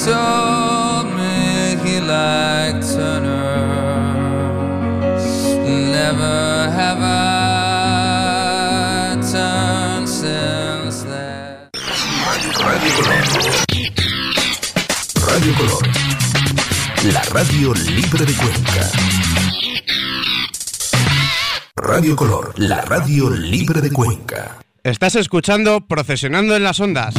told me he liked Turner. Never have I turned since then. Radio Color. Radio Color. La radio libre de Cuenca. Radio Color, la radio libre de Cuenca. Estás escuchando Procesionando en las Ondas.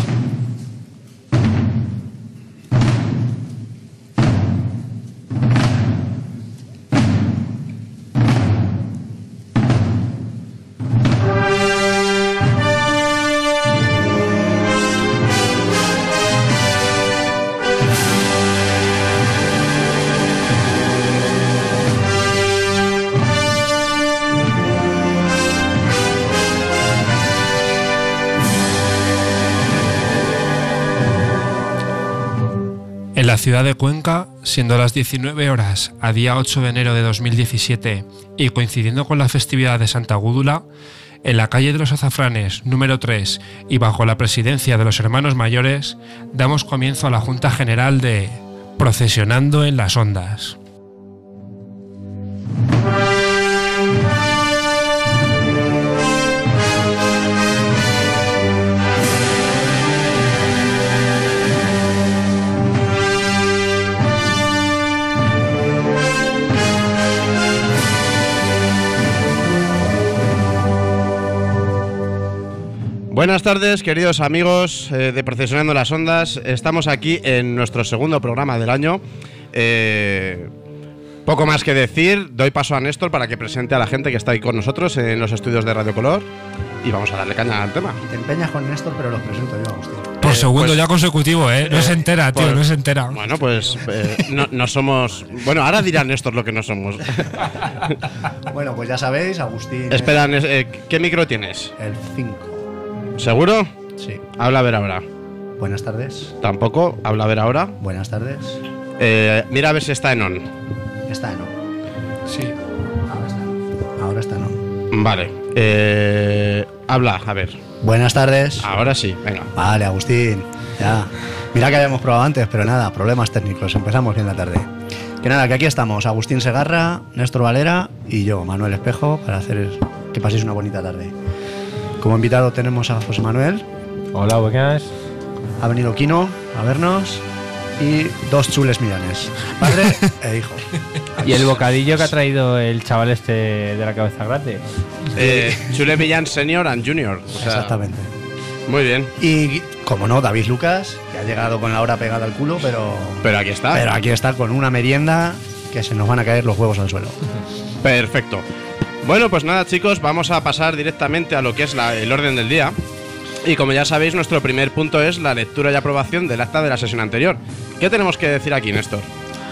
En la ciudad de Cuenca, siendo las 19 horas a día 8 de enero de 2017 y coincidiendo con la festividad de Santa Gúdula, en la calle de los Azafranes, número 3, y bajo la presidencia de los hermanos mayores, damos comienzo a la Junta General de Procesionando en las Ondas. Buenas tardes, queridos amigos de Procesionando las Ondas. Estamos aquí en nuestro segundo programa del año. Poco más que decir. Doy paso a Néstor para que presente a la gente que está ahí con nosotros en los estudios de Radio Color. Y vamos a darle caña al tema. Te empeñas con Néstor, pero los presento yo, Agustín. Por segundo pues, ya consecutivo, ¿eh? No se entera, tío, no se entera. Bueno, pues no somos... Bueno, ahora dirá Néstor lo que no somos. Bueno, pues ya sabéis, Agustín... Espera, ¿qué micro tienes? El 5. ¿Seguro? Sí. Habla a ver ahora. Buenas tardes. Tampoco. Habla a ver ahora. Buenas tardes. Mira a ver si está en on. Está en on. Sí. Ahora está en on. Vale. Habla, a ver. Buenas tardes. Ahora sí, venga. Vale, Agustín. Ya. Mira que habíamos probado antes, pero nada, problemas técnicos. Empezamos bien la tarde. Que nada, que aquí estamos. Agustín Segarra, Néstor Valera y yo, Manuel Espejo, para hacer que paséis una bonita tarde. Como invitado tenemos a José Manuel. Hola, buenas. Ha venido Quino a vernos. Y 2 chules millones, padre e hijo. ¿Y el bocadillo que ha traído el chaval este de la cabeza grande? Chule Millán Senior and Junior. O sea, exactamente. Muy bien. Y, como no, David Lucas, que ha llegado con la hora pegada al culo, Pero aquí está. Pero aquí está con una merienda que se nos van a caer los huevos al suelo. Perfecto. Bueno, pues nada, chicos, vamos a pasar directamente a lo que es el orden del día. Y como ya sabéis, nuestro primer punto es la lectura y aprobación del acta de la sesión anterior. ¿Qué tenemos que decir aquí, Néstor?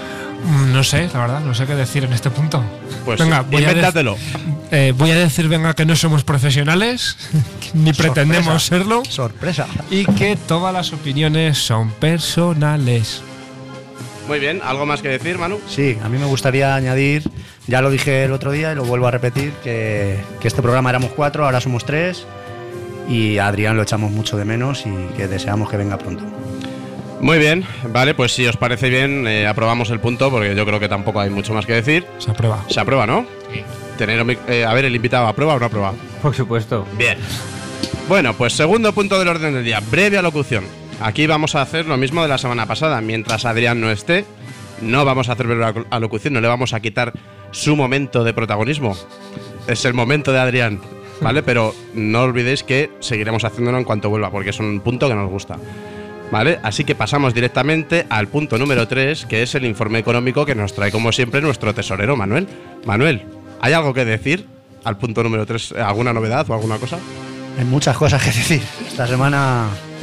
No sé, la verdad, no sé qué decir en este punto. Pues venga, invéntatelo. Voy a decir, venga, que no somos profesionales, ni pretendemos serlo. Sorpresa. Y que todas las opiniones son personales. Muy bien, ¿algo más que decir, Manu? Sí, a mí me gustaría añadir, ya lo dije el otro día y lo vuelvo a repetir, que este programa éramos 4, ahora somos 3 y a Adrián lo echamos mucho de menos y que deseamos que venga pronto. Muy bien, vale, pues si os parece bien, aprobamos el punto porque yo creo que tampoco hay mucho más que decir. Se aprueba. Se aprueba, ¿no? Sí. A ver, el invitado, ¿aprueba o no aprueba? Por supuesto. Bien. Bueno, pues segundo punto del orden del día, breve alocución. Aquí vamos a hacer lo mismo de la semana pasada. Mientras Adrián no esté, no vamos a hacer breve alocución, no le vamos a quitar su momento de protagonismo. Es el momento de Adrián, ¿vale? Pero no olvidéis que seguiremos haciéndolo en cuanto vuelva, porque es un punto que nos gusta, ¿vale? Así que pasamos directamente al punto número 3, que es el informe económico que nos trae, como siempre, nuestro tesorero, Manuel. Manuel, ¿hay algo que decir al punto número 3? ¿Alguna novedad o alguna cosa? Hay muchas cosas que decir. Esta semana...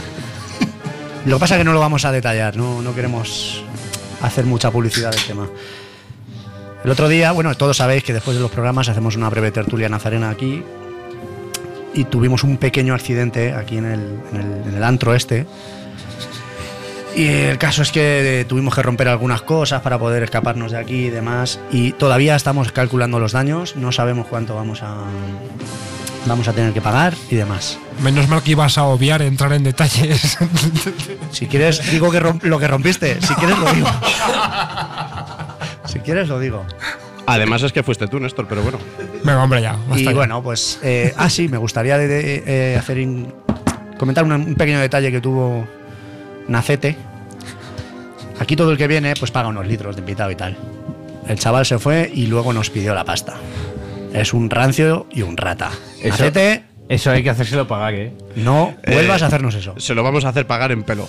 Lo que pasa es que no lo vamos a detallar, no queremos hacer mucha publicidad del tema. El otro día, bueno, todos sabéis que después de los programas hacemos una breve tertulia nazarena aquí y tuvimos un pequeño accidente aquí en el antro este. Y el caso es que tuvimos que romper algunas cosas para poder escaparnos de aquí y demás. Y todavía estamos calculando los daños, no sabemos cuánto vamos vamos a tener que pagar y demás. Menos mal que ibas a obviar entrar en detalles. Si quieres, digo que lo que rompiste. Si quieres, lo digo. Si quieres, lo digo. Además es que fuiste tú, Néstor, pero bueno. Venga, hombre, ya. basta Y ya. bueno, pues. Sí, me gustaría comentar un pequeño detalle que tuvo Nacete. Aquí todo el que viene, pues paga unos litros de invitado y tal. El chaval se fue y luego nos pidió la pasta. Es un rancio y un rata. Nacete, Eso hay que hacérselo pagar, ¿eh? no vuelvas a hacernos eso. Se lo vamos a hacer pagar en pelo.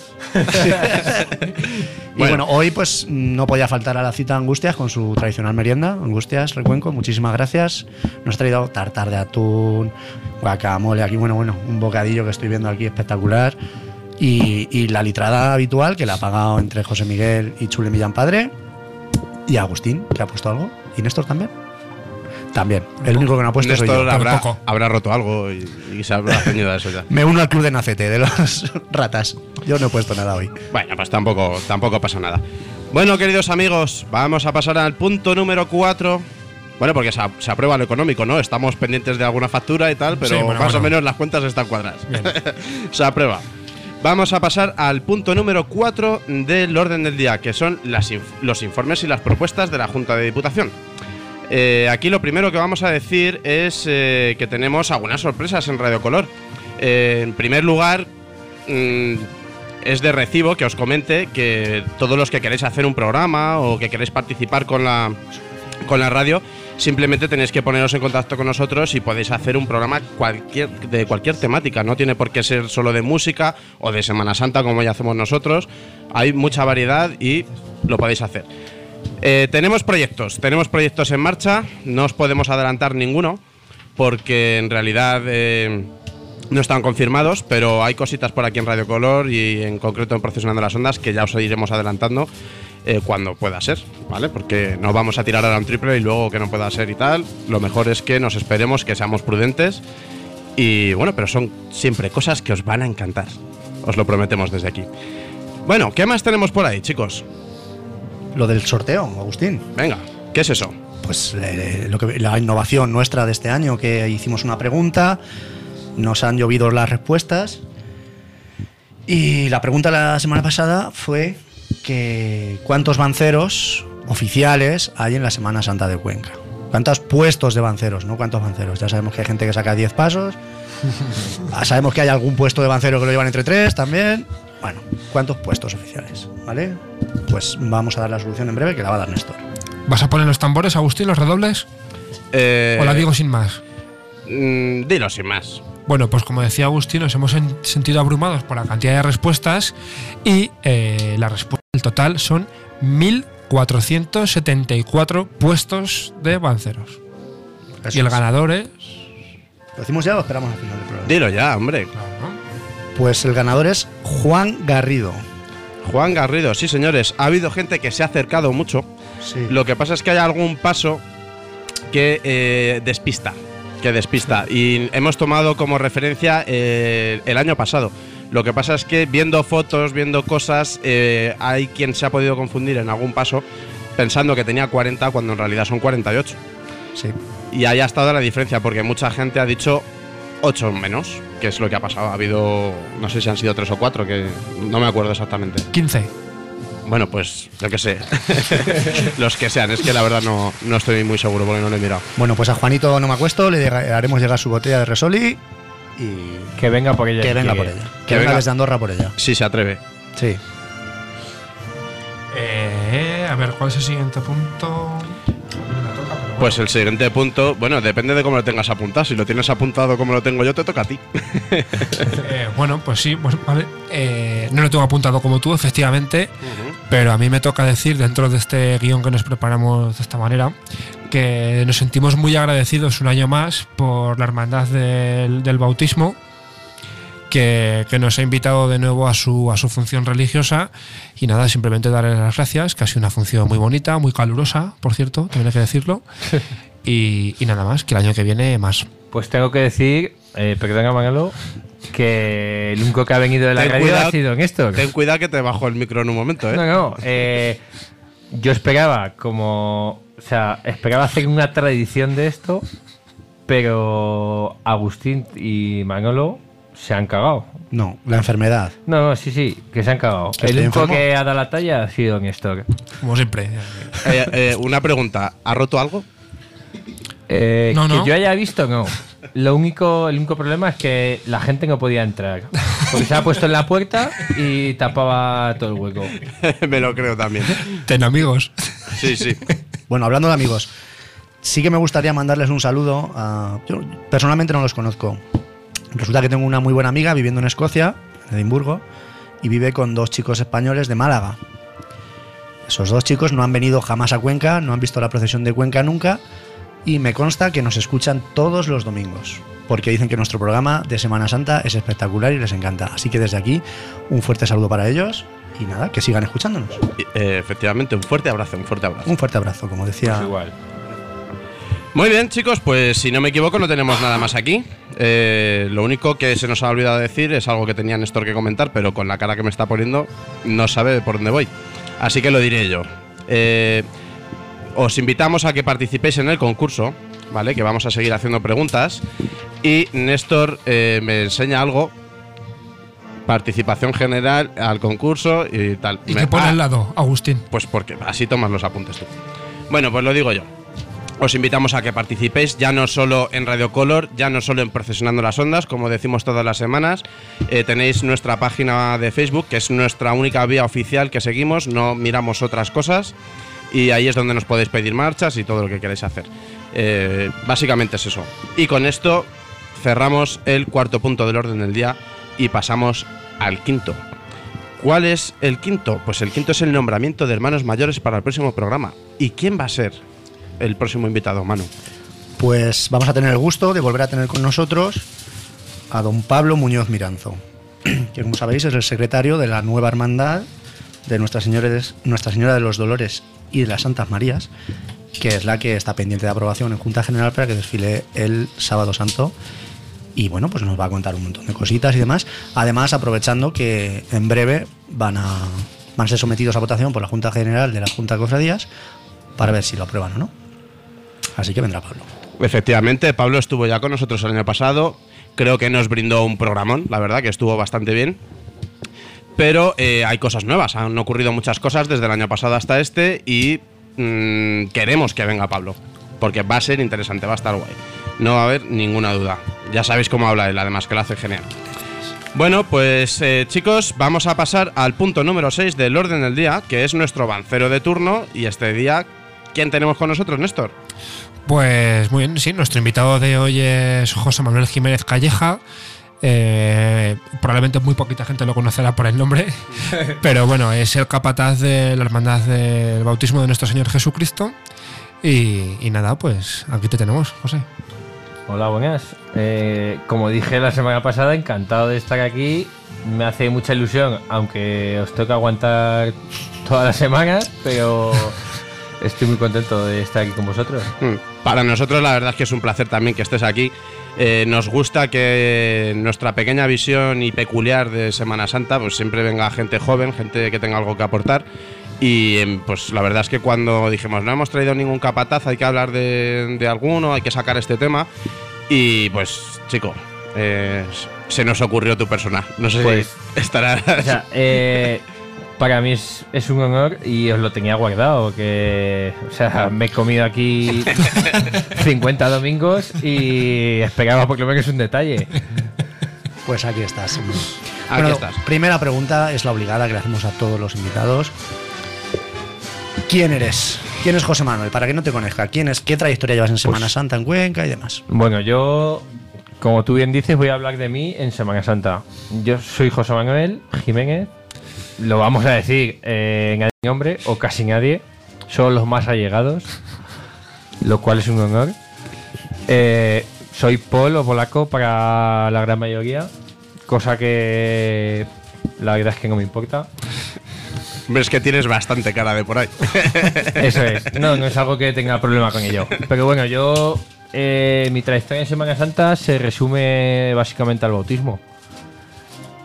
Y bueno, hoy pues no podía faltar a la cita Angustias con su tradicional merienda. Angustias, Recuenco, muchísimas gracias. Nos ha traído tartar de atún, guacamole, aquí, bueno, un bocadillo que estoy viendo aquí espectacular. Y la litrada habitual que la ha pagado entre José Miguel y Chule Millán Padre. Y Agustín, que ha puesto algo. ¿Y Néstor también? También. El único que no ha puesto soy Néstor yo. habrá roto algo y se habrá ceñido a eso ya. Me uno al club de Nacete, de los ratas. Yo no he puesto nada hoy. Bueno, pues tampoco pasa nada. Bueno, queridos amigos, vamos a pasar al punto número 4. Bueno, porque se aprueba lo económico, ¿no? Estamos pendientes de alguna factura y tal, pero Sí, bueno, más o bueno. menos las cuentas están cuadradas. Bien. Se aprueba. Vamos a pasar al punto número 4 del orden del día, que son los informes y las propuestas de la Junta de Diputación. Aquí lo primero que vamos a decir es que tenemos algunas sorpresas en Radio Color. En primer lugar, es de recibo que os comente que todos los que queréis hacer un programa o que queréis participar con la radio, simplemente tenéis que poneros en contacto con nosotros y podéis hacer un programa de cualquier temática. No tiene por qué ser solo de música o de Semana Santa como ya hacemos nosotros. Hay mucha variedad y lo podéis hacer. Tenemos proyectos en marcha. No os podemos adelantar ninguno porque en realidad no están confirmados, pero hay cositas por aquí en Radio Color y en concreto en Profesionando las Ondas que ya os iremos adelantando cuando pueda ser, ¿vale? Porque no vamos a tirar ahora un triple y luego que no pueda ser y tal. Lo mejor es que nos esperemos, que seamos prudentes y bueno, pero son siempre cosas que os van a encantar. Os lo prometemos desde aquí. Bueno, ¿qué más tenemos por ahí, chicos? Lo del sorteo, Agustín. Venga, ¿qué es eso? Pues la innovación nuestra de este año, que hicimos una pregunta, nos han llovido las respuestas y la pregunta la semana pasada fue que ¿cuántos banceros oficiales hay en la Semana Santa de Cuenca? ¿Cuántos puestos de banceros? ¿No? ¿Cuántos banceros? Ya sabemos que hay gente que saca 10 pasos, sabemos que hay algún puesto de bancero que lo llevan entre 3 también. Bueno, ¿cuántos puestos oficiales? ¿Vale? Pues vamos a dar la solución en breve, que la va a dar Néstor. ¿Vas a poner los tambores, Agustín, los redobles? ¿O la digo sin más? Dilo sin más. Bueno, pues como decía Agustín, nos hemos sentido abrumados por la cantidad de respuestas y la respuesta del total son 1.474 puestos de banceros. Eso Y el es. ganador es... ¿Lo decimos ya o esperamos al final del programa? Dilo ya, hombre. Pues el ganador es Juan Garrido. Juan Garrido, sí señores. Ha habido gente que se ha acercado mucho. Sí. Lo que pasa es que hay algún paso que despista. Y hemos tomado como referencia el año pasado. Lo que pasa es que viendo fotos, viendo cosas, hay quien se ha podido confundir en algún paso pensando que tenía 40 cuando en realidad son 48. Sí. Y ahí ha estado la diferencia, porque mucha gente ha dicho 8 menos, que es lo que ha pasado. Ha habido, no sé si han sido 3 o 4, que no me acuerdo exactamente. 15. Bueno, pues yo que sé. Los que sean, es que la verdad no estoy muy seguro porque no lo he mirado. Bueno, pues a Juanito no me acuesto, le haremos llegar su botella de Resoli y Que venga por ella. que venga si por quiere. ella. Que Que venga venga. desde Andorra por ella. Si se atreve. Sí. A ver, ¿cuál es el siguiente punto? Pues el siguiente punto, bueno, depende de cómo lo tengas apuntado. Si lo tienes apuntado como lo tengo yo, te toca a ti. Bueno, pues sí, pues vale. No lo tengo apuntado como tú, efectivamente, pero a mí me toca decir, dentro de este guión que nos preparamos de esta manera, que nos sentimos muy agradecidos un año más por la Hermandad del Bautismo, que nos ha invitado de nuevo a su función religiosa. Y nada, simplemente darle las gracias, que ha sido una función muy bonita, muy calurosa, por cierto, también hay que decirlo. Y nada más, que el año que viene más. Pues tengo que decir, perdona Manolo, que el único que ha venido de la Ten radio cuidado- ha sido Néstor. Ten cuidado que te bajo el micro en un momento, ¿eh? No, yo esperaba esperaba hacer una tradición de esto pero Agustín y Manolo se han cagado. No, la enfermedad. No, sí, que se han cagado. ¿Que El estoy único enfermo? que ha dado la talla ha sido Néstor. Como siempre. Una pregunta, ¿ha roto algo? No, Que no. yo haya visto, no. El único problema es que la gente no podía entrar. Porque se ha puesto en la puerta y tapaba todo el hueco. Me lo creo también. Ten amigos. Sí, sí. Bueno, hablando de amigos, sí que me gustaría mandarles un saludo a... Yo personalmente no los conozco. Resulta que tengo una muy buena amiga viviendo en Escocia, en Edimburgo, y vive con 2 chicos españoles de Málaga. Esos 2 chicos no han venido jamás a Cuenca, no han visto la procesión de Cuenca nunca, y me consta que nos escuchan todos los domingos, porque dicen que nuestro programa de Semana Santa es espectacular y les encanta. Así que desde aquí, un fuerte saludo para ellos y nada, que sigan escuchándonos. Efectivamente, un fuerte abrazo, un fuerte abrazo. Un fuerte abrazo, como decía. Pues igual. Muy bien, chicos, pues si no me equivoco no tenemos nada más aquí. Lo único que se nos ha olvidado decir es algo que tenía Néstor que comentar, pero con la cara que me está poniendo no sabe por dónde voy. Así que lo diré yo. Os invitamos a que participéis en el concurso, ¿vale? Que vamos a seguir haciendo preguntas. Y Néstor me enseña algo. Participación general al concurso y tal. ¿Y qué pone al lado, Agustín? Pues porque así tomas los apuntes tú. Bueno, pues lo digo yo. Os invitamos a que participéis ya no solo en Radio Color, ya no solo en Procesionando las Ondas, como decimos todas las semanas. Tenéis nuestra página de Facebook, que es nuestra única vía oficial que seguimos, no miramos otras cosas. Y ahí es donde nos podéis pedir marchas y todo lo que queráis hacer. Básicamente es eso. Y con esto cerramos el 4º punto del orden del día y pasamos al 5º. ¿Cuál es el 5º? Pues el 5º es el nombramiento de hermanos mayores para el próximo programa. ¿Y quién va a ser el próximo invitado, Manu? Pues vamos a tener el gusto de volver a tener con nosotros a don Pablo Muñoz Miranzo, que como sabéis es el secretario de la nueva hermandad de Nuestra Señora de los Dolores y de las Santas Marías, que es la que está pendiente de aprobación en Junta General para que desfile el Sábado Santo. Y bueno, pues nos va a contar un montón de cositas y demás. Además, aprovechando que en breve van a ser sometidos a votación por la Junta General de la Junta de Cofradías para ver si lo aprueban o no. Así que vendrá Pablo. Efectivamente, Pablo estuvo ya con nosotros el año pasado. Creo que nos brindó un programón, la verdad, que estuvo bastante bien. Pero hay cosas nuevas, han ocurrido muchas cosas desde el año pasado hasta este y queremos que venga Pablo, porque va a ser interesante, va a estar guay. No va a haber ninguna duda. Ya sabéis cómo habla él, además que lo hace genial. Bueno, pues chicos, vamos a pasar al punto número 6 del orden del día, que es nuestro avancero de turno. Y este día, ¿quién tenemos con nosotros, Néstor? Pues muy bien, sí, nuestro invitado de hoy es José Manuel Jiménez Calleja. Probablemente muy poquita gente lo conocerá por el nombre, pero bueno, es el capataz de la Hermandad del Bautismo de Nuestro Señor Jesucristo. Y nada, pues aquí te tenemos, José. Hola, buenas. Como dije la semana pasada, encantado de estar aquí. Me hace mucha ilusión, aunque os toca aguantar todas las semanas, pero estoy muy contento de estar aquí con vosotros. Para nosotros la verdad es que es un placer también que estés aquí. Nos gusta que nuestra pequeña visión y peculiar de Semana Santa pues siempre venga gente joven, gente que tenga algo que aportar. Y pues la verdad es que cuando dijimos no hemos traído ningún capataz, hay que hablar de alguno, hay que sacar este tema. Y pues chico, se nos ocurrió tu persona. No sé Pues, si estará... O sea, para mí es un honor y os lo tenía guardado. O sea, me he comido aquí 50 domingos y esperaba por lo menos un detalle. Pues aquí estás. Aquí estás. Primera pregunta es la obligada que le hacemos a todos los invitados. ¿Quién eres? ¿Quién es José Manuel? Para que no te conozca, ¿quién es? ¿Qué trayectoria llevas en Semana Santa, en Cuenca y demás? Bueno, yo, como tú bien dices, voy a hablar de mí en Semana Santa. Yo soy José Manuel Jiménez. Lo vamos a decir en nadie nombre o casi nadie. Son los más allegados, lo cual es un honor. Soy polaco para la gran mayoría, cosa que la verdad es que no me importa. Ves que tienes bastante cara de por ahí. Eso es, no es algo que tenga problema con ello. Pero bueno, yo mi trayectoria en Semana Santa se resume básicamente al bautismo.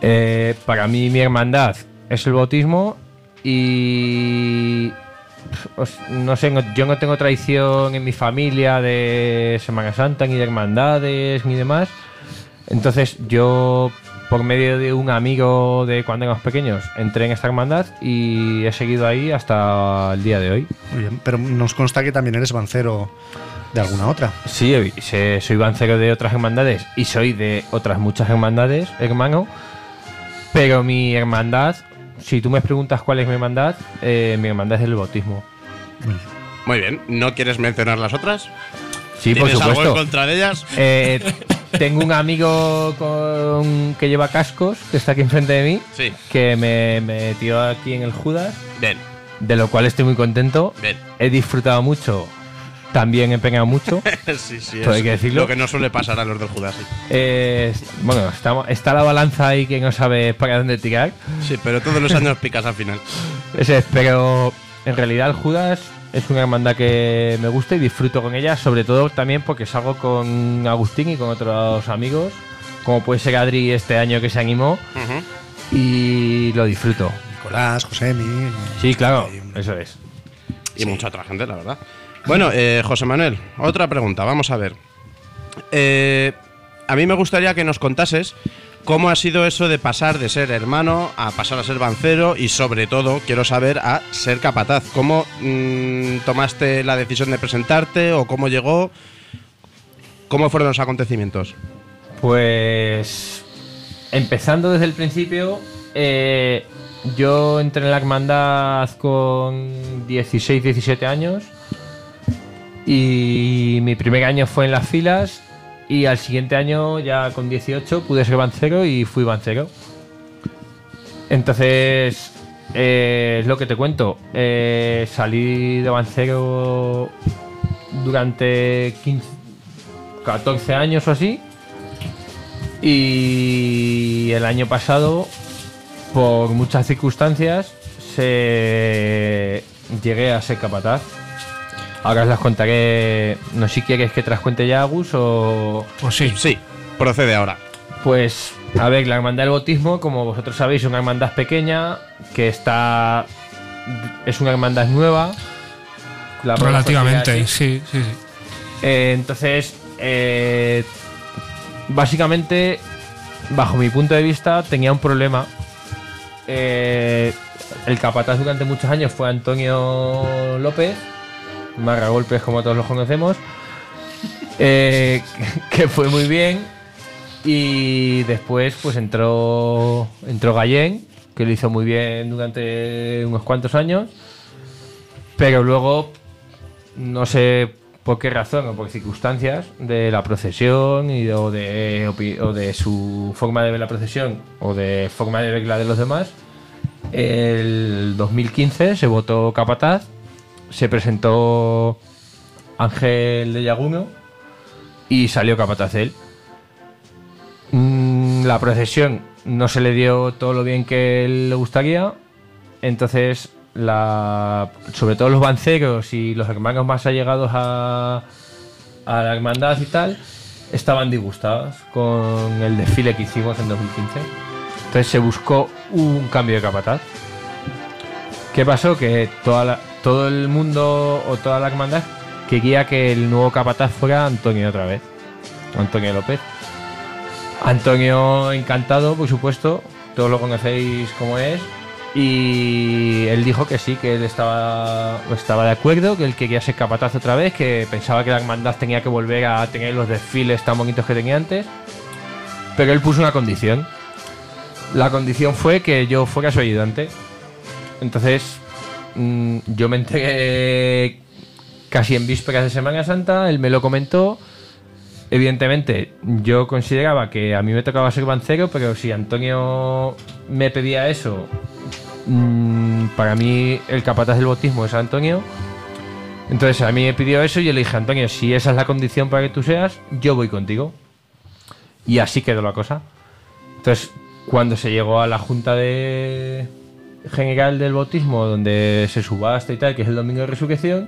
Para mí mi hermandad es el bautismo y no sé, yo no tengo tradición en mi familia de Semana Santa, ni de hermandades, ni demás. Entonces yo, por medio de un amigo de cuando éramos pequeños, entré en esta hermandad y he seguido ahí hasta el día de hoy. Muy bien, pero nos consta que también eres bancero de alguna otra. Sí, soy bancero de otras hermandades y soy de otras muchas hermandades, hermano. Pero mi hermandad, si tú me preguntas cuál es mi hermandad es el bautismo. Muy bien. ¿No quieres mencionar las otras? Sí, por ¿Tienes algo en supuesto. contra de ellas? Tengo un amigo que lleva cascos, que está aquí enfrente de mí, Sí. que me metió aquí en el Judas, Bien. de lo cual estoy muy contento. Bien. He disfrutado mucho, también he pegado mucho. Sí, Pues hay es que decirlo. lo que no suele pasar a los del Judas, sí. Bueno, está la balanza ahí que no sabe para dónde tirar. Sí, pero todos los años picas al final. Pero en realidad el Judas es una hermandad que me gusta y disfruto con ella, sobre todo también porque salgo con Agustín y con otros amigos, como puede ser Adri este año que se animó, y lo disfruto. Nicolás, Josemi. Sí, claro, eso es. Y mucha otra gente, la verdad. Bueno, José Manuel, otra pregunta, vamos a ver. A mí me gustaría que nos contases cómo ha sido eso de pasar de ser hermano a pasar a ser bancero y sobre todo, quiero saber, a ser capataz. ¿Cómo tomaste la decisión de presentarte o cómo llegó? ¿Cómo fueron los acontecimientos? Pues empezando desde el principio, yo entré en la hermandad con 16, 17 años y mi primer año fue en las filas y al siguiente año, ya con 18, pude ser bancero y fui bancero. Entonces, es lo que te cuento. Salí de bancero durante 14 años o así. Y el año pasado, por muchas circunstancias, llegué a ser capataz. Ahora os las contaré. No sé si quieres que te las cuente ya, Agus, o... Pues sí. Sí, procede ahora. Pues, a ver, la hermandad del bautismo, como vosotros sabéis, es una hermandad pequeña que es una hermandad nueva. Relativamente, sí. Entonces, básicamente, bajo mi punto de vista, tenía un problema. El capataz durante muchos años fue Antonio López, Marra Golpes, como todos los conocemos, que fue muy bien. Y después pues entró Gallén, que lo hizo muy bien durante unos cuantos años. Pero luego, no sé por qué razón o por circunstancias de la procesión o de su forma de ver la procesión o de forma de ver la de los demás, el 2015 se votó capataz, se presentó Ángel de Llaguno y salió capataz él. La procesión no se le dio todo lo bien que él le gustaría, entonces sobre todo los banceros y los hermanos más allegados a la hermandad y tal estaban disgustados con el desfile que hicimos en 2015. Entonces se buscó un cambio de capataz. ¿Qué pasó? Que todo el mundo o toda la hermandad quería que el nuevo capataz fuera Antonio otra vez, Antonio López. Antonio encantado, por supuesto, todos lo conocéis como es, y él dijo que sí, que él estaba de acuerdo, que él quería ser capataz otra vez, que pensaba que la hermandad tenía que volver a tener los desfiles tan bonitos que tenía antes, pero él puso una condición. La condición fue que yo fuera su ayudante. Entonces yo me enteré casi en vísperas de Semana Santa, él me lo comentó. Evidentemente, yo consideraba que a mí me tocaba ser bancero, pero si Antonio me pedía eso, para mí el capataz del bautismo es Antonio. Entonces a mí me pidió eso y yo le dije, Antonio, si esa es la condición para que tú seas, yo voy contigo. Y así quedó la cosa. Entonces, cuando se llegó a la Junta General del Bautismo, donde se subasta y tal, que es el domingo de resurrección,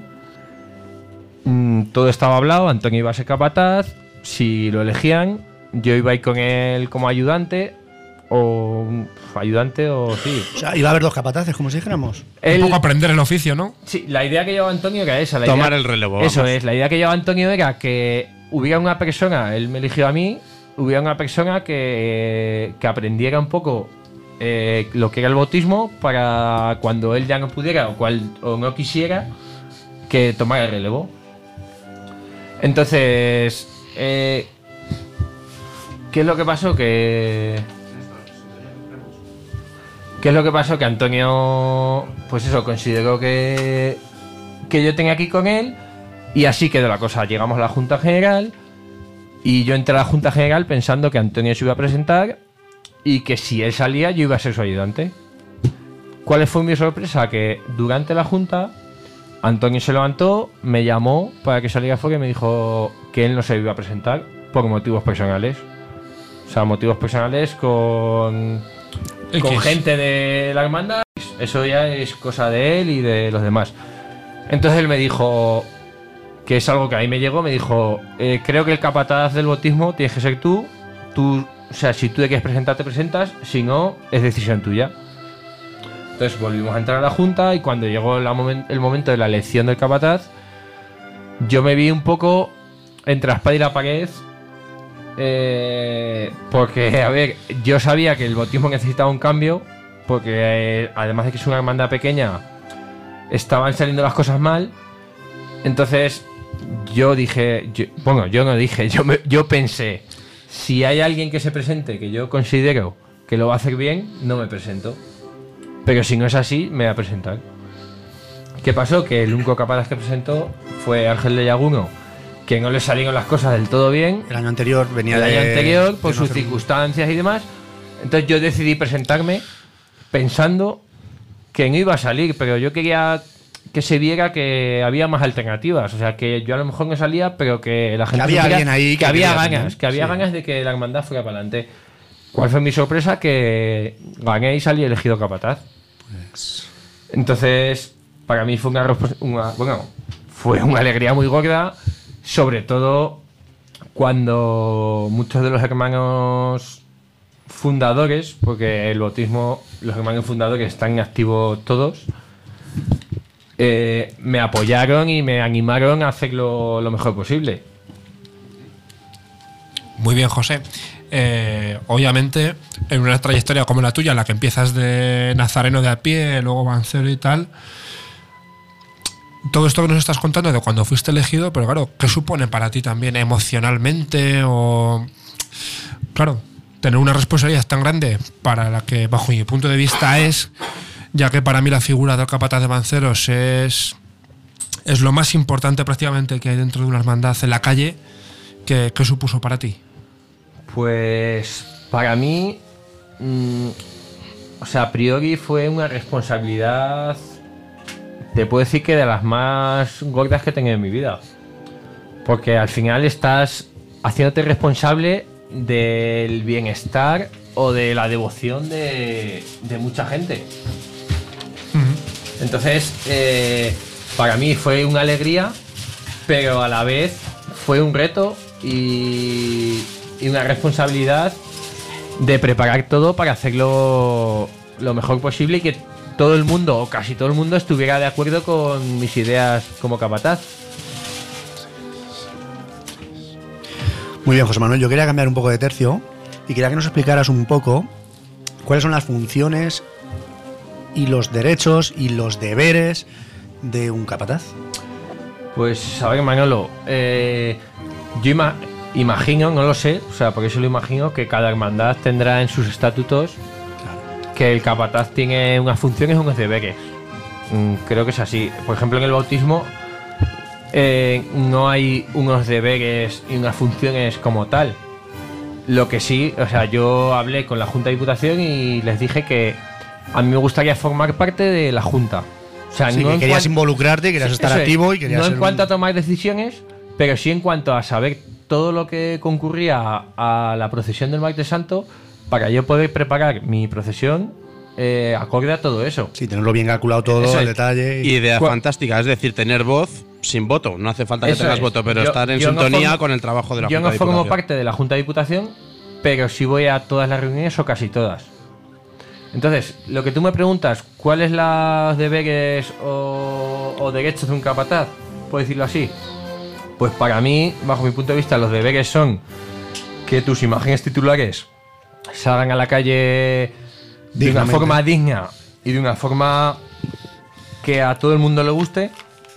todo estaba hablado, Antonio iba a ser capataz. Si lo elegían, yo iba a ir con él como ayudante, o ayudante o sí. O sea, iba a haber 2 capataces, como si dijéramos. Un poco aprender el oficio, ¿no? Sí, la idea que llevaba Antonio era esa. Tomar el relevo. Eso vamos. es, la idea que llevaba Antonio era que hubiera una persona, él me eligió a mí, hubiera una persona que aprendiera un poco lo que era el bautismo para cuando él ya no pudiera o no quisiera que tomara el relevo. Entonces, ¿qué es lo que pasó? ¿Qué es lo que pasó? Que Antonio, pues eso, consideró que yo tenía que ir con él y así quedó la cosa. Llegamos a la Junta General y yo entré a la Junta General pensando que Antonio se iba a presentar y que si él salía yo iba a ser su ayudante. ¿Cuál fue mi sorpresa? Que durante la Junta Antonio se levantó, me llamó para que saliera fuera y me dijo que él no se iba a presentar por motivos personales. O sea, motivos personales con gente de la hermandad. Eso ya es cosa de él y de los demás. Entonces él me dijo, que es algo que a mí me llegó, me dijo, creo que el capataz del bautismo tienes que ser tú. O sea, si tú te quieres presentar, te presentas, si no, es decisión tuya. Entonces volvimos a entrar a la Junta y cuando llegó el momento de la elección del capataz, yo me vi un poco entre la espada y la pared, porque, a ver, yo sabía que el bautismo necesitaba un cambio, porque además de que es una hermandad pequeña, estaban saliendo las cosas mal. Entonces yo dije, yo pensé, si hay alguien que se presente que yo considero que lo va a hacer bien, no me presento. Pero si no es así, me voy a presentar. ¿Qué pasó? Que el único capataz que presentó fue Ángel de Llaguno, que no le salieron las cosas del todo bien. El año anterior venía El año anterior, por de no sus hacer- circunstancias y demás. Entonces yo decidí presentarme pensando que no iba a salir, pero yo quería que se viera que había más alternativas. O sea, que yo a lo mejor no salía, pero que la gente había supiera alguien ahí que que había quería ganas, también. que había Sí. ganas de que la hermandad fuera para adelante. ¿Cuál fue mi sorpresa? Que gané y salí elegido capataz. Entonces, para mí fue fue una alegría muy gorda, sobre todo cuando muchos de los hermanos fundadores, porque el bautismo, los hermanos fundadores están activos todos, me apoyaron y me animaron a hacerlo lo mejor posible. Muy bien, José. Obviamente, en una trayectoria como la tuya, en la que empiezas de nazareno de a pie, luego bancero y tal, todo esto que nos estás contando de cuando fuiste elegido, pero claro, ¿qué supone para ti también emocionalmente? O claro, tener una responsabilidad tan grande para la que, bajo mi punto de vista, ya que para mí la figura del capataz de banceros es lo más importante prácticamente que hay dentro de una hermandad en la calle. ¿Qué supuso para ti? Pues para mí, o sea, a priori fue una responsabilidad, te puedo decir que de las más gordas que he tenido en mi vida. Porque al final estás haciéndote responsable del bienestar o de la devoción de mucha gente. Entonces, para mí fue una alegría, pero a la vez fue un reto y una responsabilidad de preparar todo para hacerlo lo mejor posible y que todo el mundo, o casi todo el mundo, estuviera de acuerdo con mis ideas como capataz. Muy bien, José Manuel, yo quería cambiar un poco de tercio y quería que nos explicaras un poco cuáles son las funciones y los derechos y los deberes de un capataz. Pues, a ver, Manolo, yo imagino, no lo sé, o sea, por eso lo imagino, que cada hermandad tendrá en sus estatutos que el capataz tiene unas funciones y unos deberes. Creo que es así. Por ejemplo, en el bautismo no hay unos deberes y unas funciones como tal. Lo que sí, o sea, yo hablé con la Junta de Diputación y les dije que a mí me gustaría formar parte de la Junta. O sea, Sí, no que en querías cuan- involucrarte, querías estar Eso es. activo y querías no ser en cuanto a tomar decisiones, pero sí en cuanto a saber todo lo que concurría a la procesión del Martes Santo para yo poder preparar mi procesión acorde a todo eso. Sí, tenerlo bien calculado todo, Eso el es. detalle. Idea Cu- fantástica, es decir, tener voz sin voto. No hace falta que Eso tengas es. voto, pero Yo- estar en yo no sintonía formo- con el trabajo de la Yo Junta no de formo Diputación. parte de la Junta de Diputación, pero sí voy a todas las reuniones o casi todas. Entonces, lo que tú me preguntas, ¿cuáles los deberes o derechos de un capataz? ¿Puedo decirlo así? Pues para mí, bajo mi punto de vista, los deberes son que tus imágenes titulares salgan a la calle de una forma digna y de una forma que a todo el mundo le guste.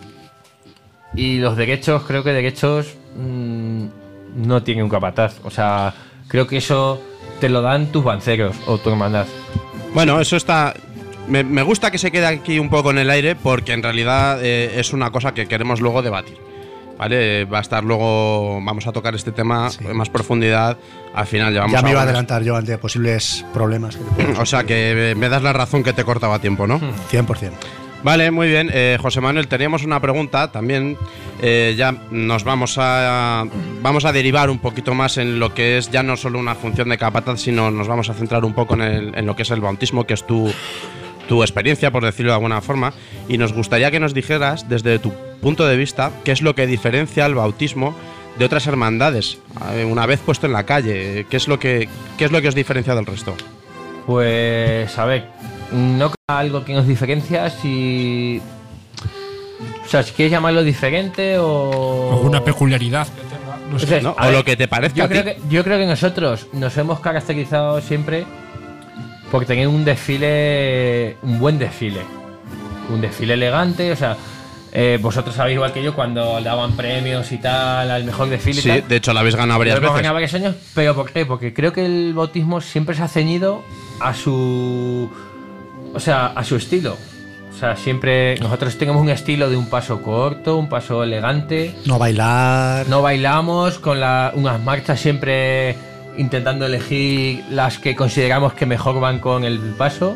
Y los derechos, creo que derechos no tiene un capataz. O sea, creo que eso te lo dan tus banceros o tu hermandad. Bueno, eso está... Me gusta que se quede aquí un poco en el aire porque en realidad es una cosa que queremos luego debatir. ¿Vale? Va a estar luego... Vamos a tocar este tema en más profundidad. Al final llevamos... Ya me iba a adelantar yo ante posibles problemas que te puedan O sea que me das la razón que te cortaba tiempo, ¿no? 100%. Vale, muy bien. José Manuel, teníamos una pregunta también. Ya nos vamos a derivar un poquito más en lo que es ya no solo una función de capataz, sino nos vamos a centrar un poco en lo que es el bautismo, que es tu experiencia, por decirlo de alguna forma. Y nos gustaría que nos dijeras, desde tu punto de vista, qué es lo que diferencia el bautismo de otras hermandades. Una vez puesto en la calle, ¿qué es lo que os diferencia del resto? Pues, a ver, no creo algo que nos diferencia si... O sea, si quieres llamarlo diferente o... Alguna peculiaridad que tenga, no sé. ¿No? O ver, lo que te parezca a ti. Yo creo que nosotros nos hemos caracterizado siempre por tener un buen desfile. Un desfile elegante, o sea... vosotros sabéis igual que yo cuando daban premios y tal al mejor desfile. Sí, y tal, de hecho lo habéis ganado varias lo hemos veces. ganado varios años, pero ¿por qué? Porque creo que el bautismo siempre se ha ceñido a su... O sea, a su estilo. O sea, siempre nosotros tenemos un estilo de un paso corto, un paso elegante. No bailar. No bailamos con unas marchas siempre intentando elegir las que consideramos que mejor van con el paso.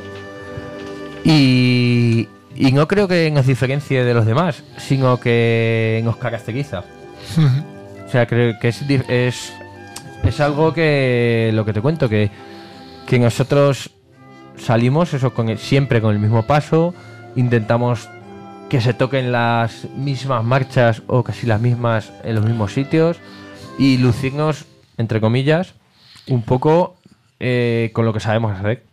Y no creo que nos diferencie de los demás, sino que nos caracteriza. O sea, creo que es algo que, lo que te cuento, que nosotros salimos eso siempre con el mismo paso, intentamos que se toquen las mismas marchas o casi las mismas en los mismos sitios y lucirnos, entre comillas, un poco con lo que sabemos hacer.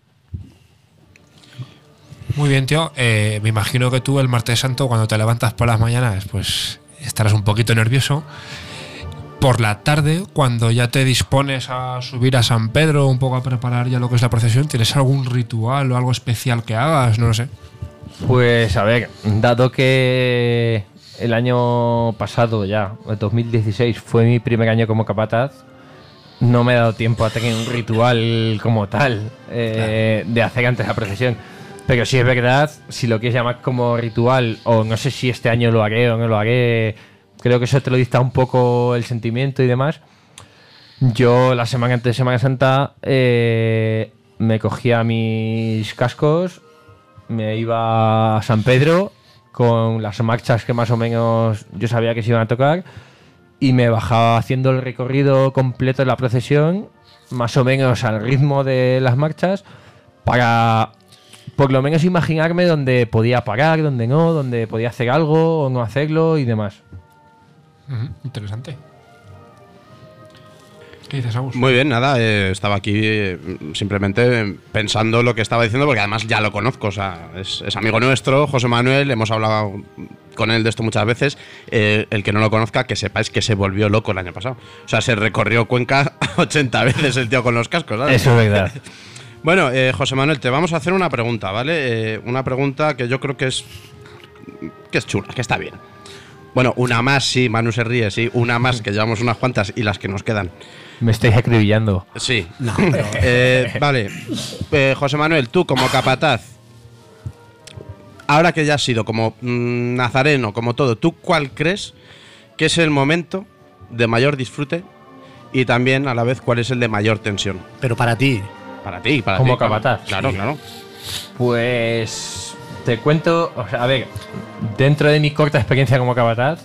Muy bien, tío. Me imagino que tú el martes santo, cuando te levantas por las mañanas, pues estarás un poquito nervioso. Por la tarde, cuando ya te dispones a subir a San Pedro, un poco a preparar ya lo que es la procesión, ¿tienes algún ritual o algo especial que hagas? No lo sé. Pues a ver, dado que el año pasado ya, el 2016, fue mi primer año como capataz, no me he dado tiempo a tener un ritual como tal de hacer antes la procesión. Pero sí es verdad, si lo quieres llamar como ritual, o no sé si este año lo haré o no lo haré, creo que eso te lo dicta un poco el sentimiento y demás. Yo la semana antes de Semana Santa me cogía mis cascos, me iba a San Pedro con las marchas que más o menos yo sabía que se iban a tocar y me bajaba haciendo el recorrido completo de la procesión, más o menos al ritmo de las marchas, para por lo menos imaginarme dónde podía parar, dónde no, dónde podía hacer algo o no hacerlo y demás. Interesante. ¿Qué dices, Agus? Muy bien, nada, estaba aquí simplemente pensando lo que estaba diciendo porque además ya lo conozco, o sea, es amigo nuestro, José Manuel, hemos hablado con él de esto muchas veces. El que no lo conozca, que sepáis que se volvió loco el año pasado. O sea, se recorrió Cuenca 80 veces el tío con los cascos, ¿sabes? Eso es verdad. Bueno, José Manuel, te vamos a hacer una pregunta, ¿vale? Una pregunta que yo creo que es chula, que está bien. Bueno, una más, sí, Manu se ríe, sí, una más, que llevamos unas cuantas y las que nos quedan. Me estáis acribillando. Sí. No, vale. José Manuel, tú como capataz, ahora que ya has sido como nazareno, como todo, ¿tú cuál crees que es el momento de mayor disfrute y también a la vez cuál es el de mayor tensión? Pero para ti. Para ti, para como ti. Como capataz. Claro, claro. Pues te cuento, o sea, a ver, dentro de mi corta experiencia como capataz,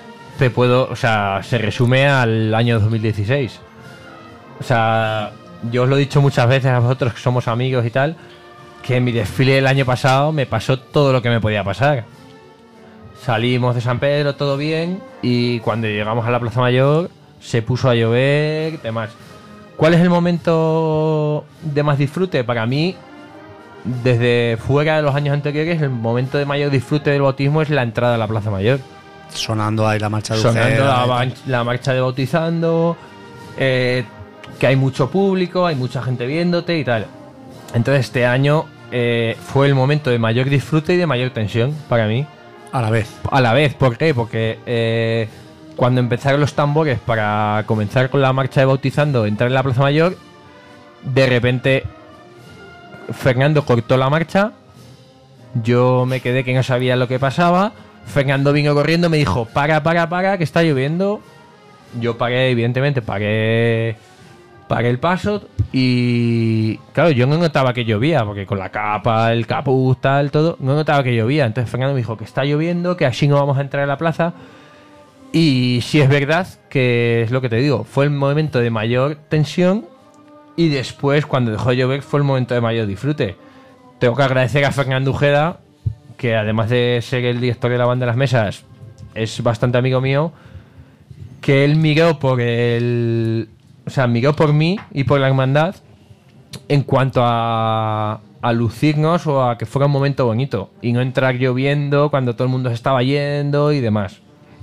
se resume al año 2016. O sea, yo os lo he dicho muchas veces a vosotros que somos amigos y tal, que en mi desfile del año pasado me pasó todo lo que me podía pasar. Salimos de San Pedro, todo bien, y cuando llegamos a la Plaza Mayor se puso a llover, demás. ¿Cuál es el momento de más disfrute? Para mí, desde fuera de los años anteriores, el momento de mayor disfrute del bautismo es la entrada a la Plaza Mayor. Sonando ahí la marcha de Sonando Ujeda, la marcha de bautizando, que hay mucho público, hay mucha gente viéndote y tal. Entonces este año fue el momento de mayor disfrute y de mayor tensión para mí. a la vez. A la vez, ¿por qué? Porque cuando empezaron los tambores para comenzar con la marcha de bautizando, entrar en la Plaza Mayor, de repente Fernando cortó la marcha, yo me quedé que no sabía lo que pasaba, Fernando vino corriendo, me dijo, para, que está lloviendo. Yo paré, evidentemente, paré el paso y claro, yo no notaba que llovía, porque con la capa, el capuz, tal, todo, no notaba que llovía. Entonces Fernando me dijo que está lloviendo, que así no vamos a entrar a la plaza. Y sí es verdad que es lo que te digo, fue el momento de mayor tensión y después, cuando dejó de llover, fue el momento de mayor disfrute. Tengo que agradecer a Fernando Ujeda, que además de ser el director de la banda de las mesas, es bastante amigo mío, que él miró por miró por mí y por la hermandad en cuanto a lucirnos o a que fuera un momento bonito y no entrar lloviendo cuando todo el mundo se estaba yendo y demás.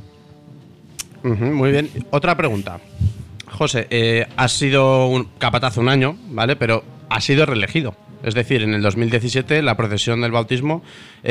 Muy bien. Otra pregunta. José, has sido un capataz un año, ¿vale? Pero has sido reelegido. Es decir, en el 2017 la procesión del bautismo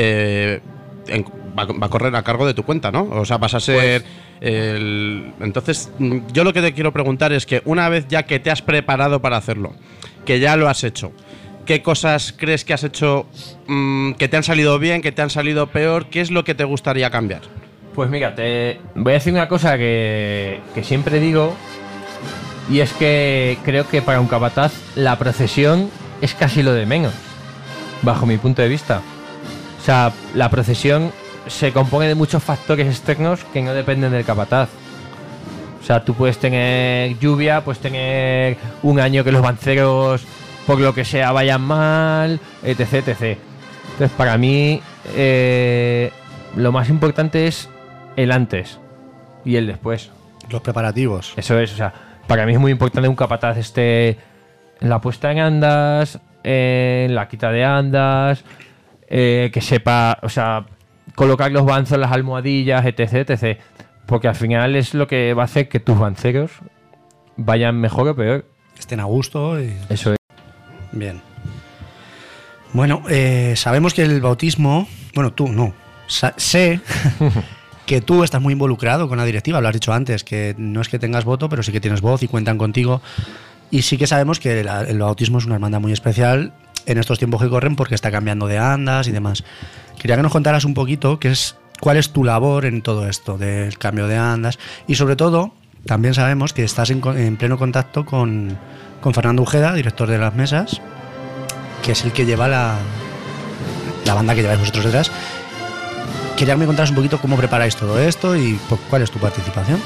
va a correr a cargo de tu cuenta, ¿no? O sea, vas a ser Entonces, yo lo que te quiero preguntar es que una vez ya que te has preparado para hacerlo, que ya lo has hecho, ¿qué cosas crees que has hecho que te han salido bien, que te han salido peor? ¿Qué es lo que te gustaría cambiar? Pues mira, te voy a decir una cosa que siempre digo, y es que creo que para un capataz la procesión es casi lo de menos, bajo mi punto de vista. O sea, la procesión se compone de muchos factores externos que no dependen del capataz. O sea, tú puedes tener lluvia, puedes tener un año que los banceros, por lo que sea, vayan mal, etc, etc. Entonces, para mí, lo más importante es el antes y el después. Los preparativos. Eso es, o sea, para mí es muy importante un capataz esté en la puesta en andas, en la quita de andas, que sepa, o sea, colocar los banzos, las almohadillas, etc, etc. Porque al final es lo que va a hacer que tus banceros vayan mejor o peor. Estén a gusto. Eso es. Bien. Bueno, sabemos que el bautismo... Bueno, tú no. Sé que tú estás muy involucrado con la directiva. Lo has dicho antes, que no es que tengas voto, pero sí que tienes voz y cuentan contigo. Y sí que sabemos que el bautismo es una hermandad muy especial en estos tiempos que corren porque está cambiando de andas y demás. Quería que nos contaras un poquito cuál es tu labor en todo esto del cambio de andas y sobre todo también sabemos que estás en pleno contacto con Fernando Ujeda, director de las mesas, que es el que lleva la banda que lleváis vosotros detrás. Quería que me contaras un poquito cómo preparáis todo esto y cuál es tu participación.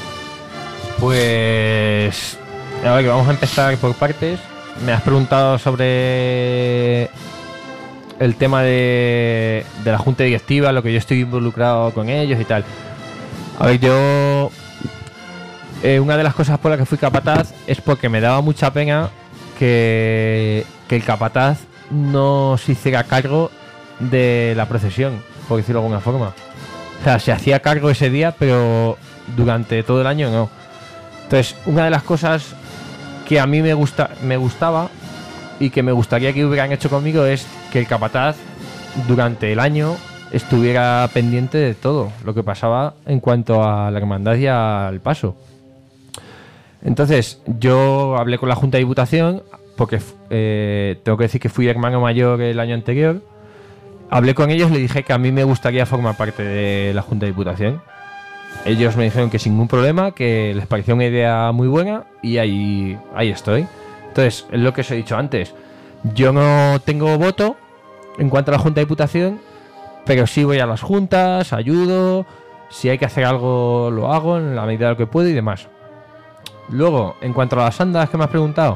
Pues... A ver, vamos a empezar por partes. Me has preguntado sobre el tema de la junta directiva, lo que yo estoy involucrado con ellos y tal. A ver, yo... una de las cosas por las que fui capataz es porque me daba mucha pena que el capataz no se hiciera cargo de la procesión, por decirlo de alguna forma. O sea, se hacía cargo ese día, pero durante todo el año no. Entonces, una de las cosas que a mí me gustaba y que me gustaría que hubieran hecho conmigo es que el capataz durante el año estuviera pendiente de todo lo que pasaba en cuanto a la hermandad y al paso. Entonces yo hablé con la Junta de Diputación porque tengo que decir que fui hermano mayor el año anterior. Hablé con ellos, le dije que a mí me gustaría formar parte de la Junta de Diputación. Ellos me dijeron que sin ningún problema, que les pareció una idea muy buena y ahí estoy. Entonces, es lo que os he dicho antes. Yo no tengo voto en cuanto a la Junta de Diputación, pero sí voy a las juntas, ayudo, si hay que hacer algo lo hago en la medida de lo que puedo y demás. Luego, en cuanto a las andas que me has preguntado,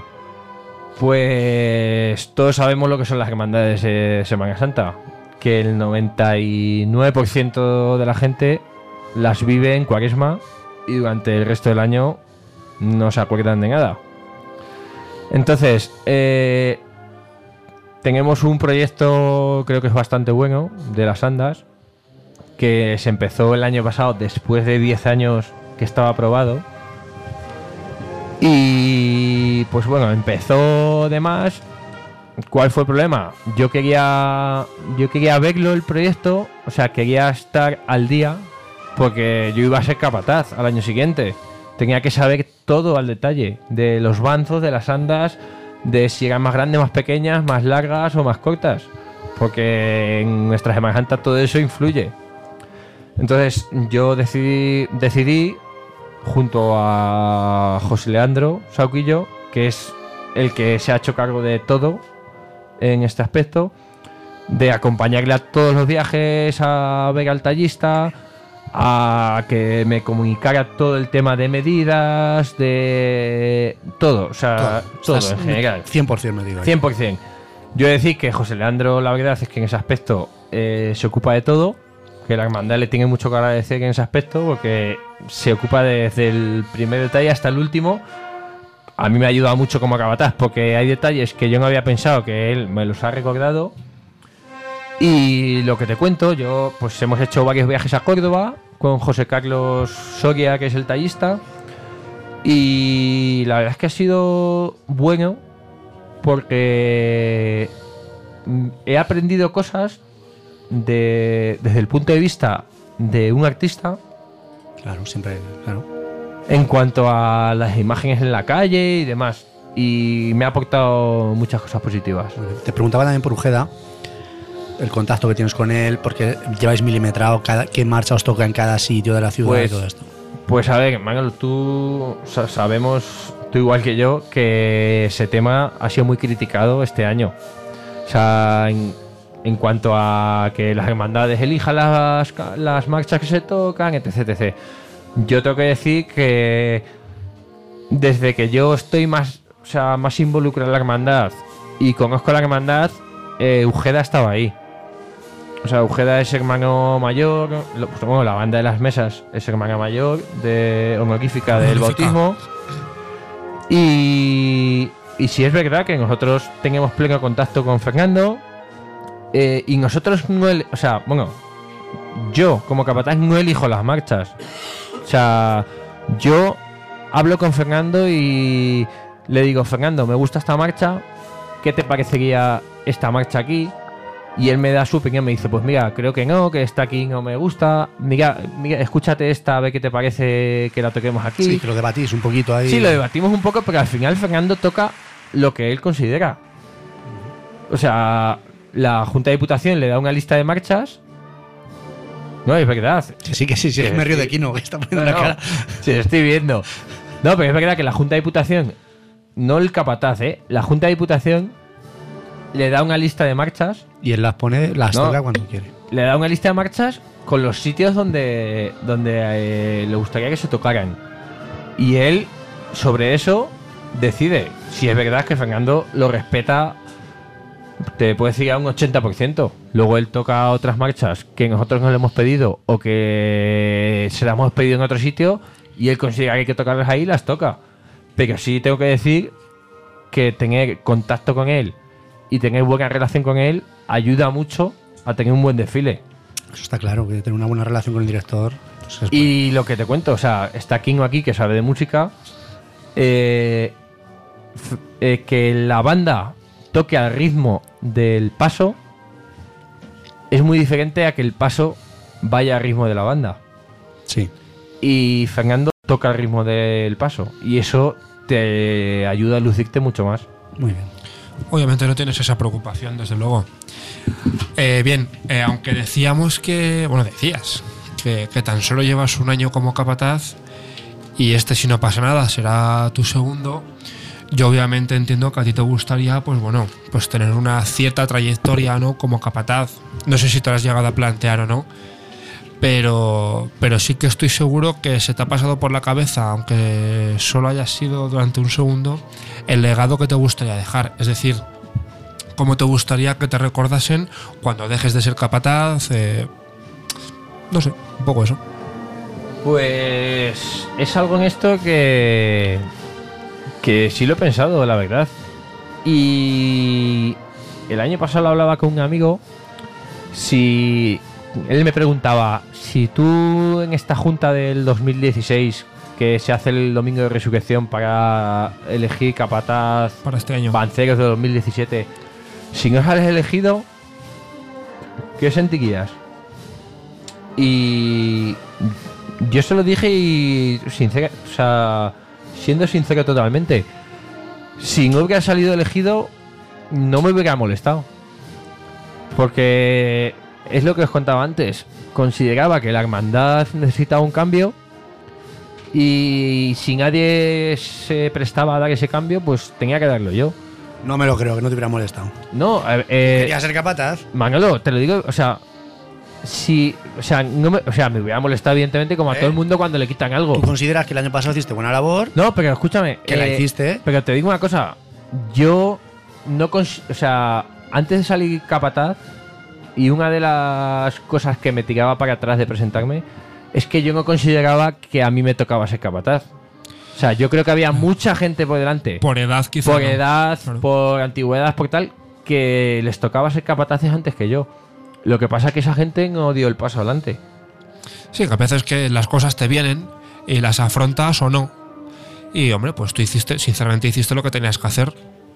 pues todos sabemos lo que son las hermandades de Semana Santa, que el 99% de la gente las vive en Cuaresma y durante el resto del año no se acuerdan de nada. Entonces, tenemos un proyecto, creo que es bastante bueno, de las andas, que se empezó el año pasado, después de 10 años que estaba aprobado. Y pues bueno, empezó de más. ¿Cuál fue el problema? Yo quería verlo el proyecto, o sea, quería estar al día, porque yo iba a ser capataz al año siguiente. Tenía que saber todo al detalle, de los banzos, de las andas, de si eran más grandes, más pequeñas, más largas o más cortas, porque en nuestra Semana Santa todo eso influye. Entonces yo decidí junto a José Leandro Sauquillo, que es el que se ha hecho cargo de todo en este aspecto, de acompañarle a todos los viajes a ver al tallista, a que me comunicara todo el tema de medidas, de todo, o sea, todo en general. 100% me digo. 100%. Yo he de decir que José Leandro, la verdad es que en ese aspecto se ocupa de todo, que la hermandad le tiene mucho que agradecer en ese aspecto, porque se ocupa desde el primer detalle hasta el último. A mí me ha ayudado mucho como capataz, porque hay detalles que yo no había pensado que él me los ha recordado. Y lo que te cuento, yo pues hemos hecho varios viajes a Córdoba con José Carlos Soria, que es el tallista, y la verdad es que ha sido bueno, porque he aprendido cosas desde el punto de vista de un artista. Claro, siempre, claro. En cuanto a las imágenes en la calle y demás, y me ha aportado muchas cosas positivas. Te preguntaba también por Ujeda, el contacto que tienes con él, porque lleváis milimetrado qué marcha os toca en cada sitio de la ciudad y todo esto. Pues a ver, Manolo, tú sabemos, tú igual que yo, que ese tema ha sido muy criticado este año. O sea, en cuanto a que las hermandades elijan las marchas que se tocan, etc, etc. Yo tengo que decir que desde que yo estoy más involucrado en la hermandad y conozco la hermandad, Ujeda estaba ahí. O sea, Ujeda es hermano mayor, bueno, la banda de las mesas es hermana mayor de honorífica del bautismo. Y si es verdad que nosotros tenemos pleno contacto con Fernando, y nosotros no, yo como capataz no elijo las marchas. O sea, yo hablo con Fernando y le digo: Fernando, me gusta esta marcha, ¿qué te parecería esta marcha aquí? Y él me da su opinión, me dice: pues mira, creo que no, que esta aquí no me gusta, mira, escúchate esta, a ver qué te parece que la toquemos aquí. Sí, que lo debatís un poquito ahí. Sí, lo debatimos un poco, pero al final Fernando toca lo que él considera. O sea, la Junta de Diputación le da una lista de marchas. No, es verdad. Sí, que me río de Kino, que está poniendo la cara. Sí, estoy viendo. No, pero es verdad que la Junta de Diputación, no el capataz, la Junta de Diputación le da una lista de marchas. Y él las pone, toca cuando quiere. Le da una lista de marchas con los sitios donde le gustaría que se tocaran. Y él, sobre eso, decide. Si es verdad que Fernando lo respeta, te puedo decir a un 80%. Luego él toca otras marchas que nosotros no le hemos pedido o que se las hemos pedido en otro sitio y él considera que hay que tocarlas ahí y las toca. Pero sí tengo que decir que tener contacto con él y tener buena relación con él ayuda mucho a tener un buen desfile. Eso está claro, que tener una buena relación con el director. Pues y lo que te cuento, o sea, está Kino aquí, que sabe de música, que la banda toque al ritmo del paso es muy diferente a que el paso vaya al ritmo de la banda. Sí. Y Fernando toca al ritmo del paso y eso te ayuda a lucirte mucho más. Muy bien. Obviamente no tienes esa preocupación, desde luego. Aunque decías que tan solo llevas un año como capataz y si no pasa nada será tu segundo, yo obviamente entiendo que a ti te gustaría pues tener una cierta trayectoria, ¿no?, como capataz. No sé si te lo has llegado a plantear o no, pero sí que estoy seguro que se te ha pasado por la cabeza, aunque solo haya sido durante un segundo, el legado que te gustaría dejar. Es decir, cómo te gustaría que te recordasen cuando dejes de ser capataz. No sé, un poco eso. Pues es algo en esto que Que sí lo he pensado, la verdad. Y el año pasado lo hablaba con un amigo. Si él me preguntaba, si tú en esta junta del 2016, que se hace el domingo de resurrección para elegir capataz Para este año. Banceros de 2017, si no sales elegido, ¿qué sentirías? Y yo se lo dije y siendo sincero totalmente, si no hubiera salido elegido, no me hubiera molestado. Porque es lo que os contaba antes. Consideraba que la hermandad necesitaba un cambio y si nadie se prestaba a dar ese cambio, pues tenía que darlo yo. No me lo creo, que no te hubiera molestado. No, Quería ser capataz. Manolo, te lo digo, me hubiera molestado evidentemente como a todo el mundo cuando le quitan algo. ¿Tú consideras que el año pasado hiciste buena labor? No, pero escúchame. Que la hiciste. Pero te digo una cosa. Yo no... antes de salir capataz, y una de las cosas que me tiraba para atrás de presentarme, es que yo no consideraba que a mí me tocaba ser capataz. O sea, yo creo que había mucha gente por delante. Por edad, quizá. Por no. edad, Claro. por antigüedad, por tal, que les tocaba ser capataces antes que yo. Lo que pasa es que esa gente no dio el paso adelante. Sí, que a veces que las cosas te vienen y las afrontas o no. Y hombre, pues tú sinceramente hiciste lo que tenías que hacer.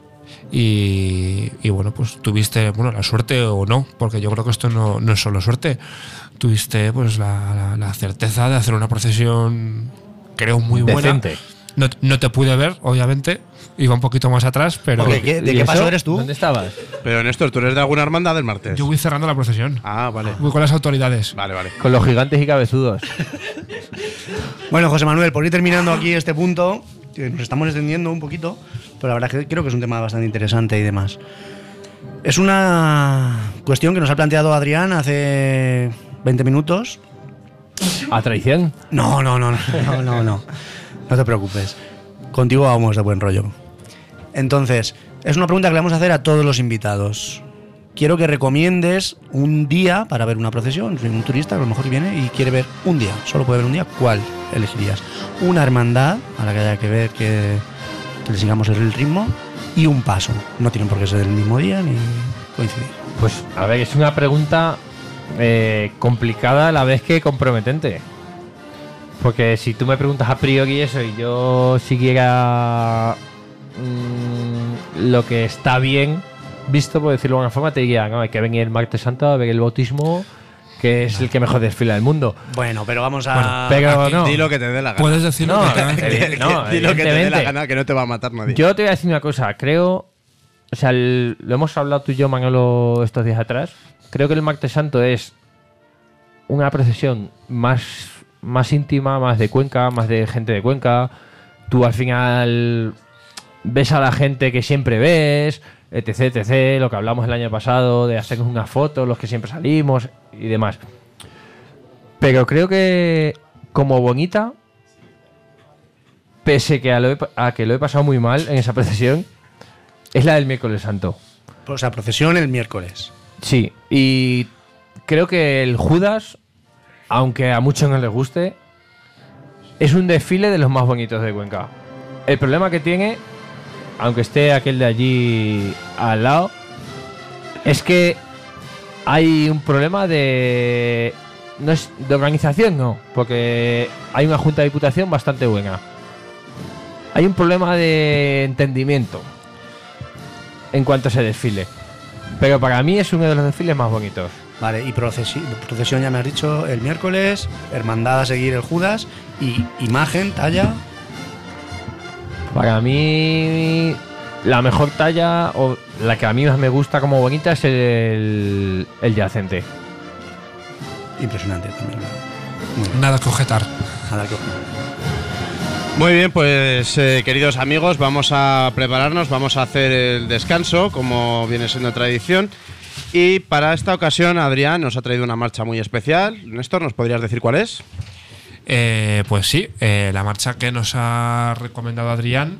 Y bueno, pues tuviste la suerte o no, porque yo creo que esto no es solo suerte. Tuviste pues la certeza de hacer una procesión, creo, muy buena. Decente. No te pude ver, obviamente. Iba un poquito más atrás, pero Porque, ¿de ¿Y qué eso? paso eres tú? ¿Dónde estabas? Pero Néstor, ¿tú eres de alguna hermandad del martes? yo voy cerrando la procesión. Ah, vale. Voy con las autoridades. Vale. Con los gigantes y cabezudos. Bueno, José Manuel, por ir terminando aquí este punto, que nos estamos extendiendo un poquito, pero la verdad es que creo que es un tema bastante interesante y demás. Es una cuestión que nos ha planteado Adrián hace 20 minutos. ¿A traición? No. No te preocupes. Contigo vamos de buen rollo. Entonces, es una pregunta que le vamos a hacer a todos los invitados. Quiero que recomiendes un día para ver una procesión. Soy un turista que a lo mejor viene y quiere ver un día. Solo puede ver un día. ¿Cuál elegirías? Una hermandad a la que haya que ver que le sigamos el ritmo y un paso. No tienen por qué ser el mismo día ni coincidir. Pues, a ver, es una pregunta complicada a la vez que comprometente. Porque si tú me preguntas a priori eso y yo siguiera lo que está bien visto, por decirlo de alguna forma, te diría, no, hay que venir el martes santo a ver el bautismo, que es el que mejor desfila del mundo. Bueno, pero vamos a... Pero no. Di lo que te dé la gana. Puedes decirlo. No, que no, Di lo que te dé la evidentemente. gana, que no te va a matar nadie. Yo te voy a decir una cosa, creo, o sea, lo hemos hablado tú y yo, Manolo, estos días atrás. Creo que el martes santo es una procesión más íntima, más de Cuenca, más de gente de Cuenca. Tú al final ves a la gente que siempre ves, etc, lo que hablamos el año pasado de hacernos una foto, los que siempre salimos y demás. Pero creo que como bonita, pese que a que lo he pasado muy mal en esa procesión, es la del miércoles santo. O sea, procesión el miércoles. Sí, y creo que el Judas, aunque a muchos no les guste, es un desfile de los más bonitos de Cuenca. El problema que tiene, aunque esté aquel de allí al lado, es que hay un problema de organización, no, porque hay una junta de diputación bastante buena. Hay un problema de entendimiento en cuanto a ese desfile. Pero para mí es uno de los desfiles más bonitos. Vale, y procesión ya me has dicho el miércoles, hermandad a seguir el Judas y imagen, talla. Para mí la mejor talla, o la que a mí más me gusta como bonita, es el yacente. Impresionante también. Muy bien. nada que objetar. Nada que- Muy bien, pues queridos amigos, vamos a prepararnos, vamos a hacer el descanso, como viene siendo tradición. Y para esta ocasión, Adrián nos ha traído una marcha muy especial. Néstor, ¿nos podrías decir cuál es? Pues sí, la marcha que nos ha recomendado Adrián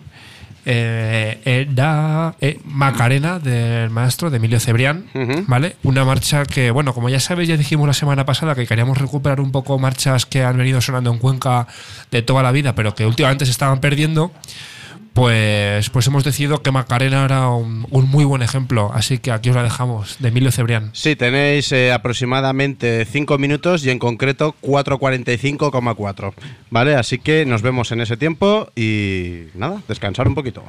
era Macarena, del maestro de Emilio Cebrián, Ujú. ¿vale? Una marcha que, bueno, como ya sabéis, ya dijimos la semana pasada que queríamos recuperar un poco marchas que han venido sonando en Cuenca de toda la vida, pero que últimamente se estaban perdiendo. pues hemos decidido que Macarena era un muy buen ejemplo, así que aquí os la dejamos, de Emilio Cebrián. Sí, tenéis aproximadamente 5 minutos y en concreto 4:45,4, ¿vale? Así que nos vemos en ese tiempo y nada, descansar un poquito.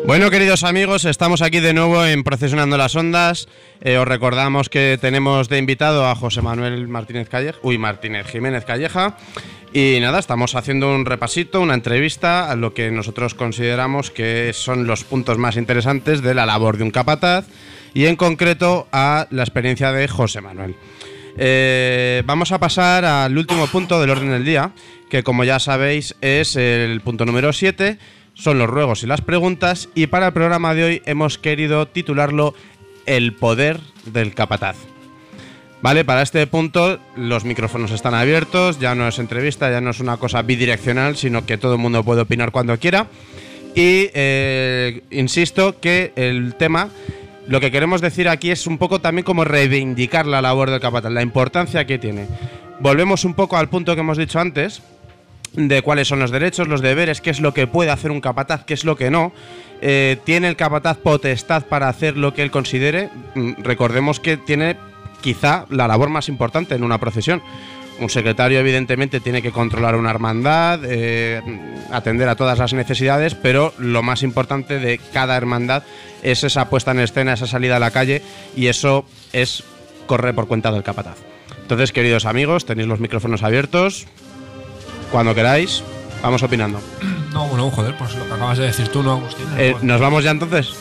Bueno, queridos amigos, estamos aquí de nuevo en Procesionando las Ondas. Os recordamos que tenemos de invitado a José Manuel Martínez Jiménez Calleja. Y nada, estamos haciendo un repasito, una entrevista a lo que nosotros consideramos que son los puntos más interesantes de la labor de un capataz y en concreto a la experiencia de José Manuel. Vamos a pasar al último punto del orden del día, que como ya sabéis es el punto número 7, son los ruegos y las preguntas, y para el programa de hoy hemos querido titularlo El poder del capataz. Vale, para este punto los micrófonos están abiertos, ya no es entrevista, ya no es una cosa bidireccional, sino que todo el mundo puede opinar cuando quiera. Y insisto que el tema, lo que queremos decir aquí es un poco también como reivindicar la labor del capataz, la importancia que tiene. Volvemos un poco al punto que hemos dicho antes, de cuáles son los derechos, los deberes, qué es lo que puede hacer un capataz, qué es lo que no. ¿Tiene el capataz potestad para hacer lo que él considere? Recordemos que tiene quizá la labor más importante en una procesión. Un secretario evidentemente tiene que controlar una hermandad, atender a todas las necesidades, pero lo más importante de cada hermandad es esa puesta en escena, esa salida a la calle, y eso corre por cuenta del capataz. Entonces, queridos amigos, tenéis los micrófonos abiertos. Cuando queráis, vamos opinando. No, bueno, joder, pues lo que acabas de decir tú, ¿no, Agustín? ¿Nos vamos ya entonces?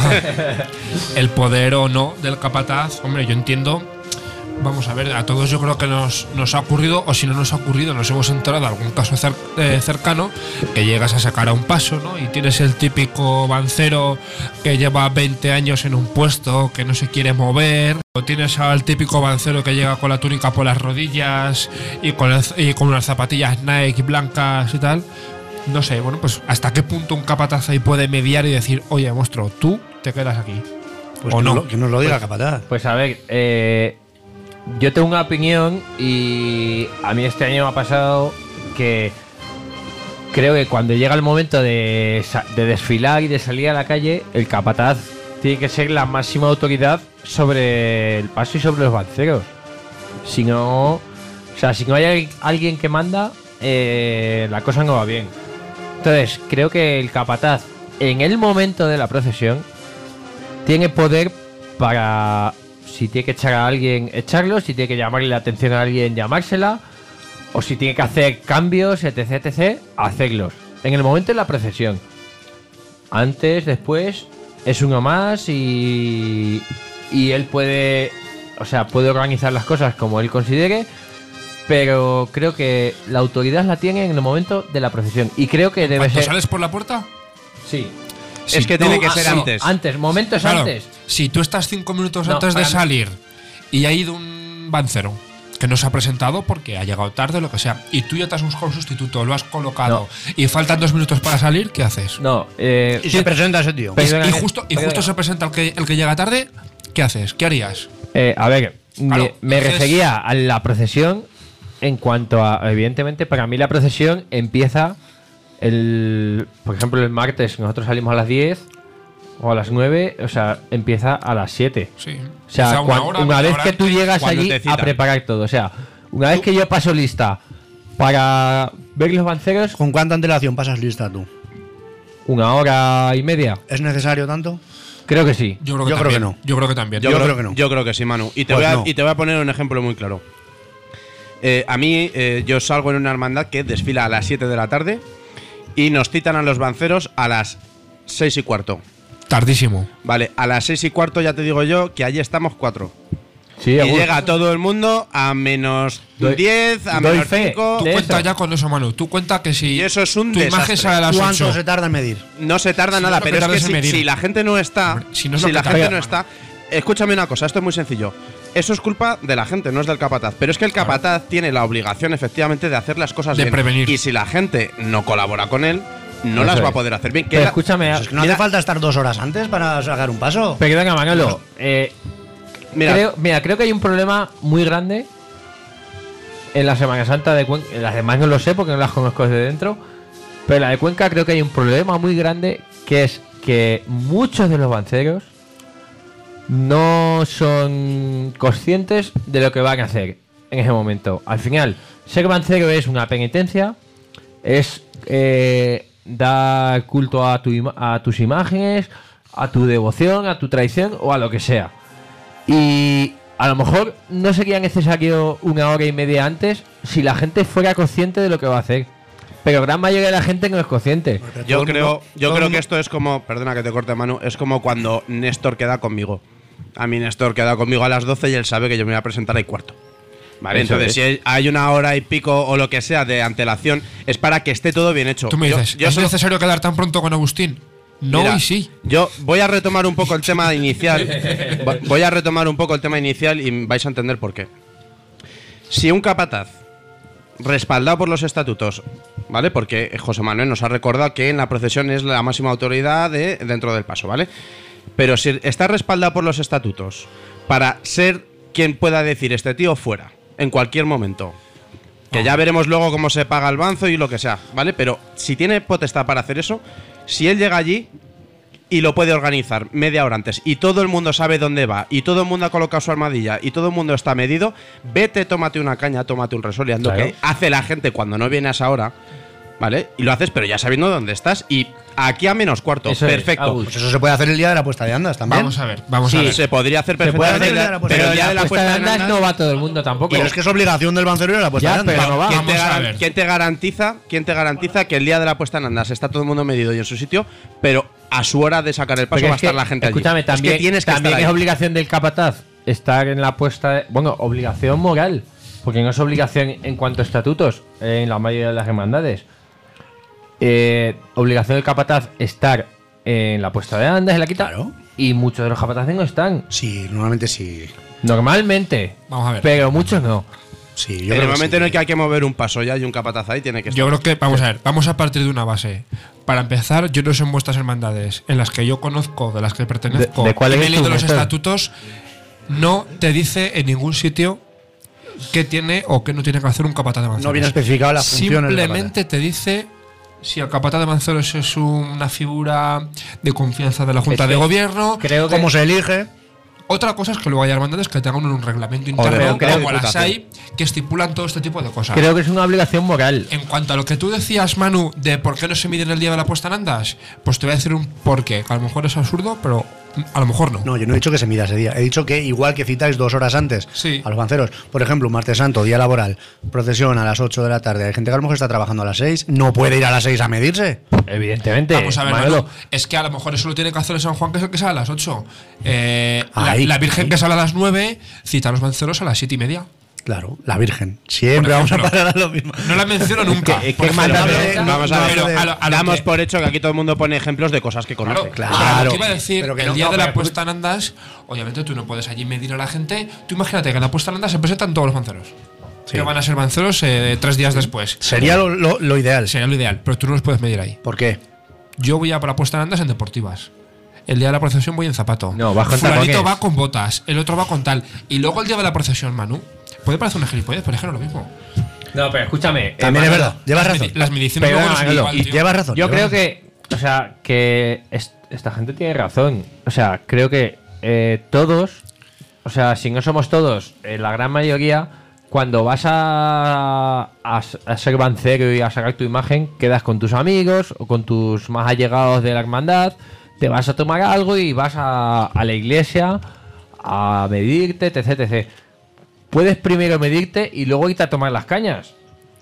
El poder o no del capataz, hombre, yo entiendo. Vamos a ver, a todos yo creo que nos ha ocurrido, o si no nos ha ocurrido, nos hemos enterado de algún caso cercano, que llegas a sacar a un paso, ¿no? Y tienes el típico bancero que lleva 20 años en un puesto, que no se quiere mover, o tienes al típico bancero que llega con la túnica por las rodillas y con unas zapatillas Nike blancas y tal. No sé, bueno, pues hasta qué punto un capataz ahí puede mediar y decir, oye, monstruo, tú te quedas aquí. Pues ¿O que no? Que nos lo diga el capataz. Pues a ver, yo tengo una opinión y a mí este año me ha pasado que creo que cuando llega el momento de desfilar y de salir a la calle, el capataz tiene que ser la máxima autoridad sobre el paso y sobre los banceros. Si no hay alguien que manda, la cosa no va bien. Entonces, creo que el capataz, en el momento de la procesión, tiene poder para, si tiene que echar a alguien, echarlo, si tiene que llamarle la atención a alguien, llamársela, o si tiene que hacer cambios, etc., hacerlos. En el momento de la procesión. Antes, después, es uno más y él puede organizar las cosas como él considere, pero creo que la autoridad la tiene en el momento de la procesión. Y creo que debe ser... ¿Sales por la puerta? Sí. Es que tiene que ser antes. Antes, momentos Claro, antes. si tú estás 5 minutos No, antes de para mí- salir y ha ido un bancero que no se ha presentado porque ha llegado tarde, lo que sea, y tú ya te has buscado un sustituto, lo has colocado y faltan 2 minutos para salir, ¿qué haces? No, Y se presenta ese tío. Pero- Y justo se presenta el que llega tarde, ¿qué haces? ¿Qué harías? a ver, Claro, me entonces- refería a la procesión en cuanto a, evidentemente, para mí la procesión empieza por ejemplo, el martes nosotros salimos a las 10 o a las 9, o sea, empieza a las 7. Sí. O sea, Quizá una vez hora que tú llegas cuando allí te a citan. preparar todo, o sea, una vez que yo paso lista para ver los banceros, ¿Con cuánta antelación pasas lista tú? 1 hora y media. ¿Es necesario tanto? Creo que sí. Yo creo que Yo creo también. que no. Yo creo que también. Yo creo que no. Yo creo que sí, Manu. Y te, Pues voy a, no. y te voy a poner un ejemplo muy claro. A mí, yo salgo en una hermandad que desfila a las 7 de la tarde y nos citan a los banceros a las 6:15. Tardísimo. Vale, a las 6:15 ya te digo yo que allí estamos 4. Sí, Y a gusto. llega todo el mundo a menos Doy- 10, a doy menos fe. 5. Tú De cuenta eso. ya con eso, Manu. Tú cuenta que si Y eso es un tu imagen desastre. sale a las ¿Cuánto 8. se tarda en medir? No se tarda Si nada, no, pero lo que es tardas que en medir. si la gente no está, Hombre, si no es lo que la tarda. gente no está, escúchame una cosa, esto es muy sencillo. Eso es culpa de la gente, no es del capataz. Pero es que el capataz tiene la obligación, efectivamente, de hacer las cosas De bien. prevenir. Y si la gente no colabora con él, no Eso las va a es. poder hacer bien. Pero escúchame, Pues es que no hace falta estar 2 horas antes para sacar un paso. perdona, Manolo. Mira, Creo que hay un problema muy grande en la Semana Santa de Cuenca. Las demás no lo sé porque no las conozco desde dentro. Pero en la de Cuenca creo que hay un problema muy grande, que es que muchos de los banceros no son conscientes de lo que van a hacer en ese momento. Al final, ser bancero es una penitencia, es dar culto a tus imágenes, a tu devoción, a tu tradición o a lo que sea. Y a lo mejor no sería necesario 1 hora y media antes si la gente fuera consciente de lo que va a hacer. Pero gran mayoría de la gente no es consciente. Yo creo que esto es como, perdona que te corte, Manu, es como cuando Néstor queda conmigo. A mí Néstor queda conmigo a las 12 y él sabe que yo me voy a presentar a 1:15. Vale, Eso entonces si hay 1 hora y pico o lo que sea de antelación, es para que esté todo bien hecho. Tú me dices, ¿es solo- necesario quedar tan pronto con Agustín? No, Mira, y sí. Yo voy a retomar un poco el tema inicial. Voy a retomar un poco el tema inicial y vais a entender por qué. Si un capataz, respaldado por los estatutos, ¿vale? Porque José Manuel nos ha recordado que en la procesión es la máxima autoridad dentro del paso, ¿vale? Pero si está respaldado por los estatutos para ser quien pueda decir este tío fuera, en cualquier momento, que ya veremos luego cómo se paga el banzo y lo que sea, ¿vale? Pero si tiene potestad para hacer eso, si él llega allí y lo puede organizar media hora antes y todo el mundo sabe dónde va y todo el mundo ha colocado su armadilla y todo el mundo está medido, vete, tómate una caña, tómate un resol y ando, Claro. que hace la gente cuando no viene a esa hora, ¿vale? Y lo haces pero ya sabiendo dónde estás y aquí a -4, Eso es, perfecto. Agus. Pues eso se puede hacer el día de la puesta de andas también. Vamos a ver, vamos a Sí, ver. se podría hacer puede perfectamente, hacer el día de la puesta pero de el día de la puesta de andas andas no va todo el mundo tampoco. Pero es que es obligación del bancero ir a la puesta Ya, de andas. pero no va. ¿Quién te, Vamos a ver. quién te garantiza que el día de la puesta en andas está todo el mundo medido y en su sitio, pero a su hora de sacar el paso Porque va a es que, estar la gente escúchame, allí? también, es que tienes que también estar es ahí. obligación del capataz estar en la puesta de, bueno, obligación moral, porque no es obligación en cuanto a estatutos en la mayoría de las hermandades. Obligación del capataz estar en la puesta de andas, en la quita, Claro. y muchos de los capataces no están. Sí, normalmente sí. Normalmente, Vamos a ver. pero muchos no. Sí, yo En creo el que momento sí. en el que hay que mover un paso ya hay un capataz ahí, tiene que estar. Yo creo que, vamos a ver, vamos a partir de una base. Para empezar, yo no sé en vuestras hermandades, en las que yo conozco, de las que pertenezco, ¿De cuál y me he eres leído tú, los Néstor? estatutos, no te dice en ningún sitio qué tiene o qué no tiene que hacer un capataz de manceros. No viene especificado las funciones del Simplemente te dice si el capataz de manceros es una figura de confianza de la Junta Es de que Gobierno. Creo que ¿Cómo se elige? Otra cosa es que luego hay hermandades que tengan un reglamento Joder, interno, creo como que las putazo. hay, que estipulan todo este tipo de cosas. creo que es una obligación moral. En cuanto a lo que tú decías, Manu, de por qué no se mide en el día de la puesta en andas, pues te voy a decir un porqué, que a lo mejor es absurdo, pero a lo mejor no. No, yo no he dicho que se mida ese día. He dicho que igual que citáis 2 horas antes Sí. a los banceros, por ejemplo, un martes santo, día laboral, procesión a las 8 de la tarde, hay gente que a lo mejor está trabajando a las 6, no puede ir a las 6 a medirse. Evidentemente. Vamos a ver, Manolo. Manu, es que a lo mejor eso lo tiene que hacer el San Juan, que es el que sale a las 8. Ahí, la Virgen ahí. que sale a las 9 cita a los banceros a las 7:30. Claro, la Virgen. Siempre Por vamos a ejemplo. parar a lo mismo. No la menciono nunca. ¿Qué Por ejemplo, hermandad pero- es esta? Vamos a no, ver, pero a lo damos que- por hecho que aquí todo el mundo pone ejemplos de cosas que conoce. Claro. Lo que iba a decir, Pero que el no- día no, de la pero- puesta en andas, obviamente tú no puedes allí medir a la gente. Tú imagínate que en la puesta en andas se presentan todos los banceros. Sí. Que van a ser banceros 3 días después. Sería lo ideal. Sería lo ideal, pero tú no los puedes medir ahí. ¿Por qué? Yo voy a por la puesta en andas en deportivas. El día de la procesión voy en zapato. No, vas con Fulanito tacones. va con botas, el otro va con tal. Y luego el día de la procesión, Manu, puede parecer una gilipollez, pero es que no es lo mismo. No, pero escúchame. También es Manolo, verdad. Llevas razón. Las mediciones Pero, luego no son Manolo, igual, Y tío. llevas razón. Yo llevas creo razón. que, o sea, que esta gente tiene razón. O sea, creo que todos, o sea, si no somos todos, la gran mayoría, cuando vas a ser bancero y a sacar tu imagen, quedas con tus amigos o con tus más allegados de la hermandad, te vas a tomar algo y vas a la iglesia a medirte, etc, etc. Puedes primero medirte y luego irte a tomar las cañas.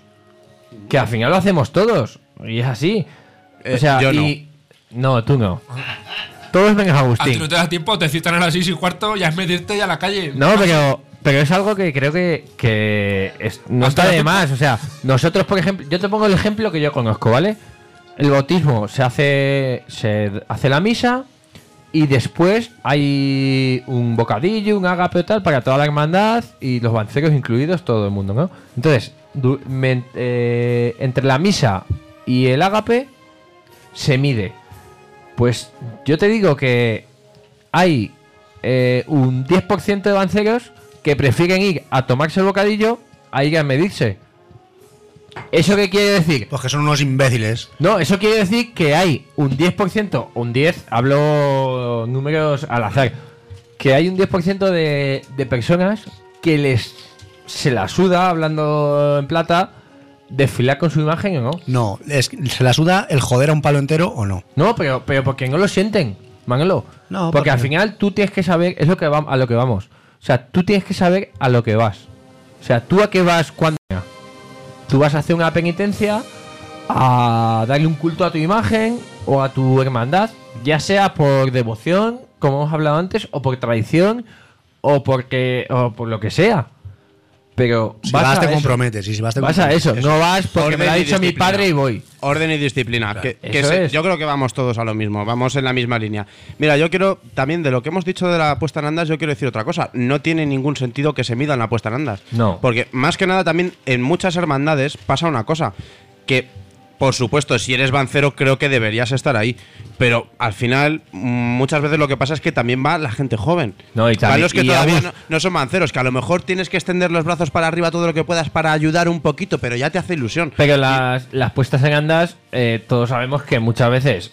Que al final lo hacemos todos. Y es así. O sea, yo no, tú no. Todos menos A ti Agustín. no te da tiempo, te citan a las 6:15, ya es medirte y a la calle. No, pero es algo que creo que no Hasta está de la- más. O sea, nosotros, por ejemplo, yo te pongo el ejemplo que yo conozco, ¿vale? El bautismo se hace la misa y después hay un bocadillo, un ágape o tal para toda la hermandad y los banceros incluidos, todo el mundo, ¿no? Entonces, entre la misa y el ágape se mide. Pues yo te digo que hay un 10% de banceros que prefieren ir a tomarse el bocadillo a ir a medirse. ¿Eso qué quiere decir? Pues que son unos imbéciles. No, eso quiere decir que hay un 10%, un 10, hablo números al azar, que hay un 10% de personas que se la suda, hablando en plata, desfilar con su imagen o no. No, ¿se la suda el joder a un palo entero o no? No, pero porque no lo sienten, Manolo. No, porque ¿por al qué? final tú tienes que saber, es lo que a lo que vamos. O sea, tú tienes que saber a lo que vas. O sea, tú a qué vas cuando... Tú vas a hacer una penitencia, a darle un culto a tu imagen o a tu hermandad, ya sea por devoción, como hemos hablado antes, o por tradición, o por lo que sea. Pero Si vas vas a te eso. comprometes. Y si vas te Vas a comprometes. eso, no vas porque me lo ha Orden y dicho mi disciplina. padre y voy. Orden y disciplina. Que Eso es. yo creo que vamos todos a lo mismo, vamos en la misma línea. Mira, yo quiero, también de lo que hemos dicho de la puesta en andas, yo quiero decir otra cosa. No tiene ningún sentido que se mida en la puesta en andas. No. Porque más que nada también en muchas hermandades pasa una cosa. Que, por supuesto, si eres bancero creo que deberías estar ahí. Pero al final, muchas veces lo que pasa es que también va la gente joven. No, y Van también- los que y todavía Agus- no son banceros, que a lo mejor tienes que extender los brazos para arriba todo lo que puedas para ayudar un poquito, pero ya te hace ilusión. Pero las puestas en andas, todos sabemos que muchas veces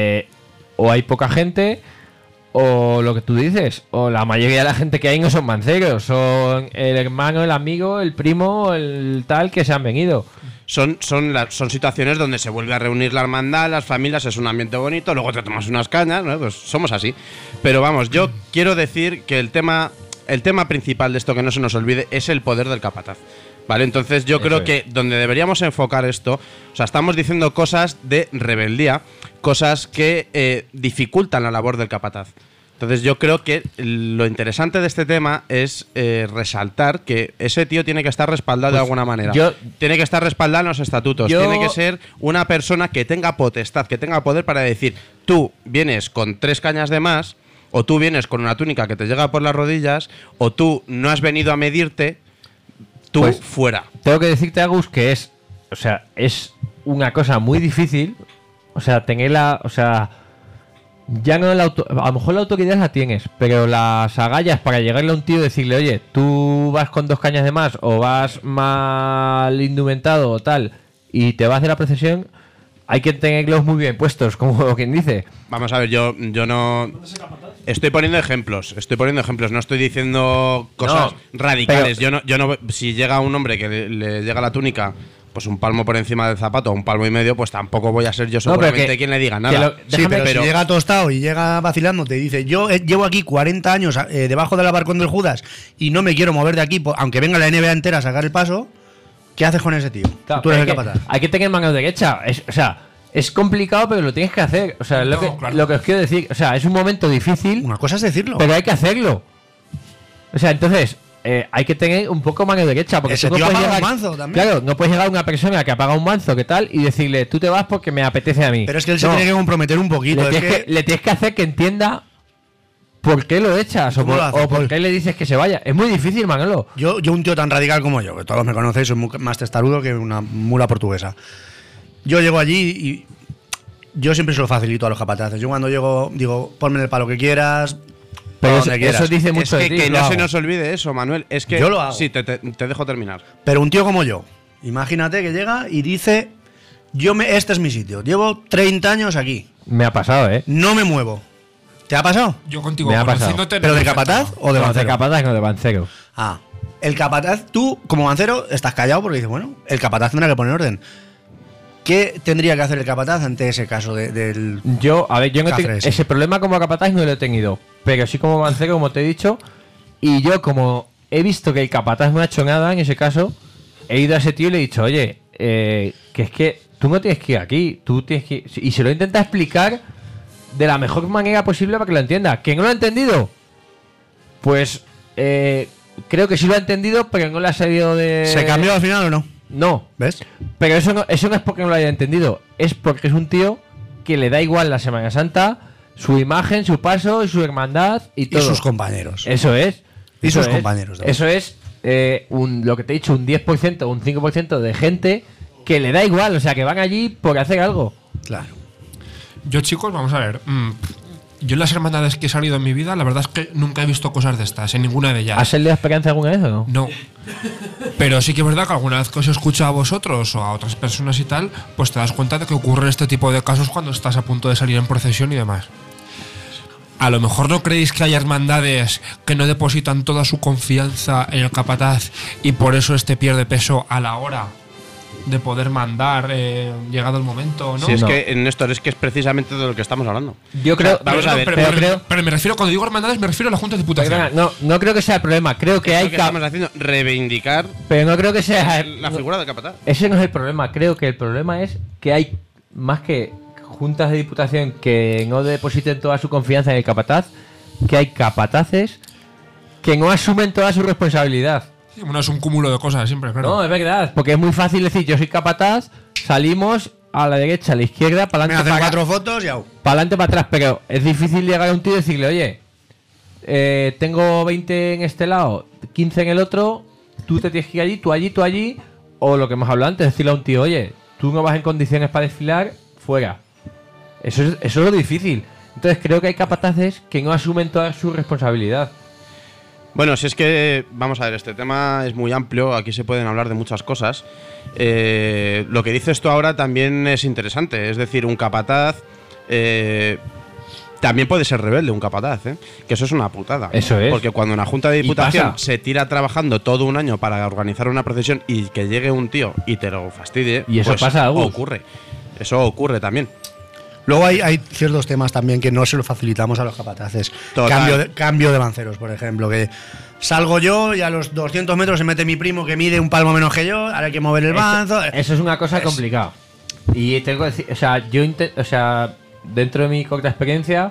o hay poca gente, o lo que tú dices, o la mayoría de la gente que hay no son manceros, son el hermano, el amigo, el primo, el tal que se han venido. Son situaciones donde se vuelve a reunir la hermandad, las familias, es un ambiente bonito, luego te tomas unas cañas, ¿no? Pues somos así. Pero vamos, yo quiero decir que el tema principal de esto, que no se nos olvide, es el poder del capataz. ¿Vale? Entonces yo creo que donde deberíamos enfocar esto, o sea, estamos diciendo cosas de rebeldía, cosas que dificultan la labor del capataz. Entonces yo creo que lo interesante de este tema es resaltar que ese tío tiene que estar respaldado de alguna manera. Tiene que estar respaldado en los estatutos. Tiene que ser una persona que tenga potestad, que tenga poder para decir, tú vienes con 3 cañas de más, o tú vienes con una túnica que te llega por las rodillas, o tú no has venido a medirte, tú Pues, fuera. Tengo que decirte, Agus, que es una cosa muy difícil, o sea, tenerla, o sea, ya no a lo mejor la autoridad la tienes, pero las agallas para llegarle a un tío y decirle, oye, tú vas con 2 cañas de más o vas mal indumentado o tal y te vas a hacer la procesión, hay que tenerlos muy bien puestos, como quien dice. Vamos a ver, yo no... Estoy poniendo ejemplos, no estoy diciendo cosas radicales. pero- Yo no, si llega un hombre que le llega la túnica, pues un palmo por encima del zapato, un palmo y medio, pues tampoco voy a ser yo No, pero seguramente que- quien le diga que nada. Sí, pero si llega tostado y llega vacilando, te dice, yo llevo aquí 40 años debajo del barcón del Judas y no me quiero mover de aquí, aunque venga la NBA entera a sacar el paso, ¿qué haces con ese tío? Claro, Tú eres el hay que- capataz. Hay que tener mano derecha. Es complicado, pero lo tienes que hacer. O sea, No, lo claro. que os quiero decir. O sea, es un momento difícil, Una cosa es decirlo. pero hay que hacerlo. O sea, entonces, hay que tener un poco mano derecha. Porque Ese tú no tío puedes apaga llegar, un manzo también. Claro, no puedes llegar a una persona que apaga un manzo, ¿qué tal? Y decirle, tú te vas porque me apetece a mí. Pero es que él se No, tiene que comprometer un poquito. le Es tienes, que, le tienes que hacer que entienda por qué lo echas o ¿Cómo por, lo haces, o por Paul? qué le dices que se vaya. Es muy difícil, Manolo. yo, un tío tan radical como yo, que todos me conocéis, soy más testarudo que una mula portuguesa. Yo llego allí y yo siempre se lo facilito a los capataces. Yo cuando llego digo, ponme el palo que quieras, Pero pa' eso, donde quieras. eso dice Es mucho de ti. que lo no se hago. nos olvide eso, Manuel. Es que Yo lo hago. Sí, te dejo terminar. Pero un tío como yo, imagínate que llega y dice, este es mi sitio, llevo 30 años aquí, Me ha pasado, ¿eh? no me muevo. ¿Te ha pasado? Yo contigo, Me ha pasado. conociéndote, ¿Pero no de me capataz afecta. o de No, de bancero? capataz, no de bancero. Ah, el capataz, tú como bancero estás callado porque dices, bueno, el capataz tendrá que poner orden. ¿Qué tendría que hacer el capataz ante ese caso del... Yo no tengo Cáceres, sí. ese problema como capataz no lo he tenido, pero sí como bancero, como te he dicho, y yo como he visto que el capataz no ha hecho nada en ese caso, he ido a ese tío y le he dicho, oye, que es que tú no tienes que ir aquí, tú tienes que ir... Y se lo intenta explicar de la mejor manera posible para que lo entienda. ¿Que no lo ha entendido? Pues creo que sí lo ha entendido, pero no le ha salido de... ¿Se cambió al final o no? No, ¿Ves? pero eso no es porque no lo haya entendido. Es porque es un tío que le da igual la Semana Santa, su imagen, su paso y su hermandad y Y todo. sus compañeros. Eso es. Y Eso sus es. compañeros, ¿no? Eso es lo que te he dicho, un 10%, un 5% de gente que le da igual. O sea, que van allí por hacer algo. Claro. Yo, chicos, vamos a ver. Yo en las hermandades que he salido en mi vida, la verdad es que nunca he visto cosas de estas, en ninguna de ellas. ¿Has salido de Esperanza alguna vez o no? No. Pero sí que es verdad que alguna vez que os escucho a vosotros o a otras personas y tal, pues te das cuenta de que ocurren este tipo de casos cuando estás a punto de salir en procesión y demás. A lo mejor no creéis que hay hermandades que no depositan toda su confianza en el capataz y por eso este pierde peso a la hora de poder mandar llegado el momento, ¿no? Si es No. que, Néstor, es que es precisamente de lo que estamos hablando. Yo creo. vamos a ver, pero me refiero, cuando digo hermandades, me refiero a la Junta de Diputación. Perdona, no creo que sea el problema. Creo que Es hay lo que estamos haciendo, reivindicar pero no creo que sea la figura del capataz. Ese no es el problema. Creo que el problema es que hay más que juntas de diputación que no depositen toda su confianza en el capataz, que hay capataces que no asumen toda su responsabilidad. Sí, bueno, es un cúmulo de cosas siempre, claro. No, es verdad, porque es muy fácil decir yo soy capataz, salimos a la derecha, a la izquierda, para Me adelante, hacen para 4 fotos y au. adelante, para atrás, pero es difícil llegar a un tío y decirle, oye, tengo 20 en este lado, 15 en el otro, tú te tienes que ir allí, tú allí, o lo que hemos hablado antes, decirle a un tío, oye, tú no vas en condiciones para desfilar, fuera. Eso es lo difícil. Entonces creo que hay capataces que no asumen toda su responsabilidad. Bueno, si es que, vamos a ver, este tema es muy amplio, aquí se pueden hablar de muchas cosas. Lo que dices tú ahora también es interesante, es decir, un capataz también puede ser rebelde, un capataz, que eso es una putada. Eso es. Porque cuando una junta de Y diputación pasa. se tira trabajando todo un año para organizar una procesión y que llegue un tío y te lo fastidie, Y eso pues pasa, Agus. ocurre. Eso ocurre también. Luego hay ciertos temas también que no se los facilitamos a los capataces. Total. Cambio de banceros, por ejemplo, que salgo yo y a los 200 metros se mete mi primo que mide un palmo menos que yo, ahora hay que mover el banzo. Eso es una cosa complicada. Y tengo que decir, o sea, dentro de mi corta experiencia,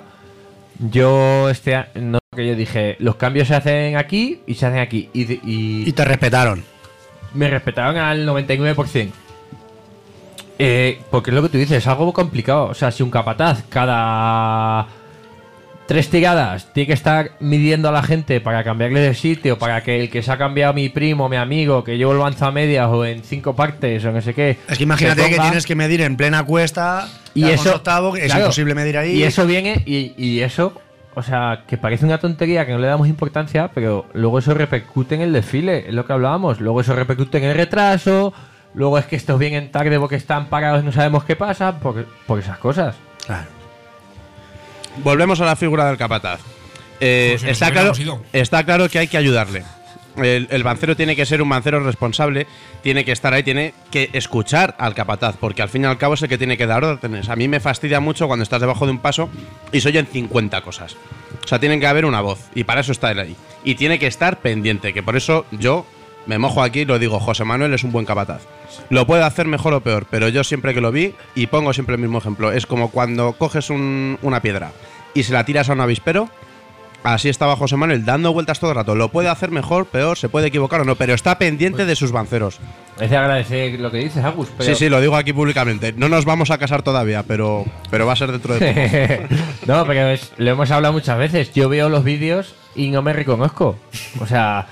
yo yo dije, los cambios se hacen aquí y se hacen aquí. Y te respetaron. Me respetaron al 99%. Porque es lo que tú dices, es algo complicado. O sea, si un capataz cada 3 tiradas tiene que estar midiendo a la gente para cambiarle de sitio, para que el que se ha cambiado mi primo, mi amigo, que llevo el banzo a medias o en 5 partes o no sé qué. Es que imagínate se que ponga, tienes que medir en plena cuesta y de eso octavo, que es claro, imposible medir ahí. Y eso viene y eso, o sea, que parece una tontería que no le damos importancia, pero luego eso repercute en el desfile, es lo que hablábamos. Luego eso repercute en el retraso. Luego es que estos vienen tarde porque están parados y no sabemos qué pasa, por esas cosas. Claro. Volvemos a la figura del capataz. Como si nos hubiéramos ido. Está claro que hay que ayudarle. El bancero tiene que ser un bancero responsable, tiene que estar ahí, tiene que escuchar al capataz, porque al fin y al cabo es el que tiene que dar órdenes. A mí me fastidia mucho cuando estás debajo de un paso y se oyen 50 cosas. O sea, tiene que haber una voz, y para eso está él ahí. Y tiene que estar pendiente, que por eso yo me mojo aquí y lo digo, José Manuel es un buen capataz. Lo puede hacer mejor o peor, pero yo siempre que lo vi, y pongo siempre el mismo ejemplo, es como cuando coges una piedra y se la tiras a un avispero. Así estaba José Manuel, dando vueltas todo el rato. Lo puede hacer mejor, peor, se puede equivocar o no, pero está pendiente de sus banceros. Es de agradecer lo que dices, Agus. Pero... Sí, lo digo aquí públicamente. No nos vamos a casar todavía, pero va a ser dentro de poco. No, pero lo hemos hablado muchas veces. Yo veo los vídeos y no me reconozco. O sea,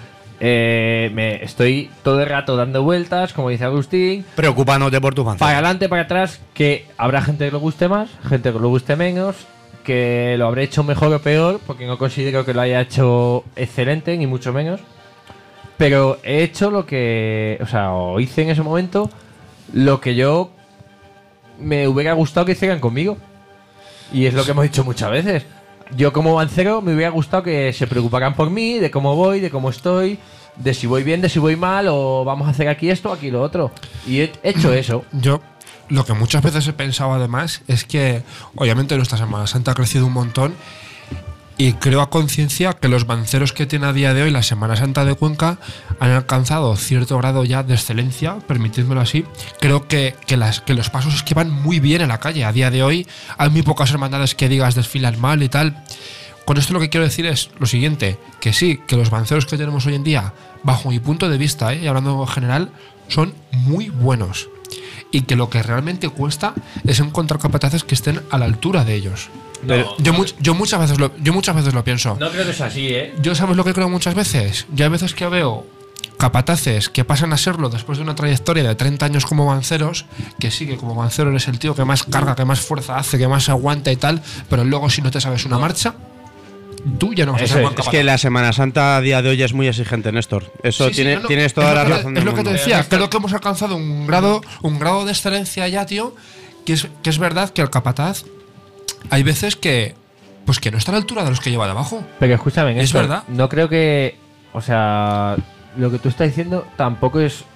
estoy todo el rato dando vueltas, como dice Agustín. Preocupándote por tus banceros. Para adelante, para atrás, que habrá gente que le guste más, gente que le guste menos, que lo habré hecho mejor o peor, porque no considero que lo haya hecho excelente, ni mucho menos. Pero he hecho lo que... O sea, o hice en ese momento lo que yo me hubiera gustado que hicieran conmigo. Y es lo que hemos dicho muchas veces. Yo como bancero me hubiera gustado que se preocuparan por mí, de cómo voy, de cómo estoy, de si voy bien, de si voy mal, o vamos a hacer aquí esto, aquí lo otro. Y he hecho eso. Yo lo que muchas veces he pensado además es que obviamente nuestra Semana Santa ha crecido un montón y creo a conciencia que los banceros que tiene a día de hoy la Semana Santa de Cuenca han alcanzado cierto grado ya de excelencia, permitidmelo así. Creo que los pasos es que van muy bien en la calle. A día de hoy hay muy pocas hermandades que digas desfilan mal y tal. Con esto lo que quiero decir es lo siguiente, que sí, que los banceros que tenemos hoy en día, bajo mi punto de vista, y hablando en general, son muy buenos. Y que lo que realmente cuesta es encontrar capataces que estén a la altura de ellos. No, Yo muchas veces lo pienso. no creo que sea así, ¿eh? ¿Yo sabes lo que creo muchas veces? Yo hay veces que veo capataces que pasan a serlo después de una trayectoria de 30 años como banceros, que sí, que como bancero eres el tío que más carga, que más fuerza hace, que más aguanta y tal, pero luego si no te sabes una marcha, tú ya no vas a ser buen Es capataz. que la Semana Santa a día de hoy es muy exigente, Néstor. Eso Sí, es tienes toda la razón Es del lo que te mundo. decía, creo que hemos alcanzado un grado de excelencia ya, tío, que es verdad que el capataz hay veces que pues que no está a la altura de los que lleva de abajo. Pero escúchame, Es Néstor, verdad. no creo que... O sea, lo que tú estás diciendo tampoco es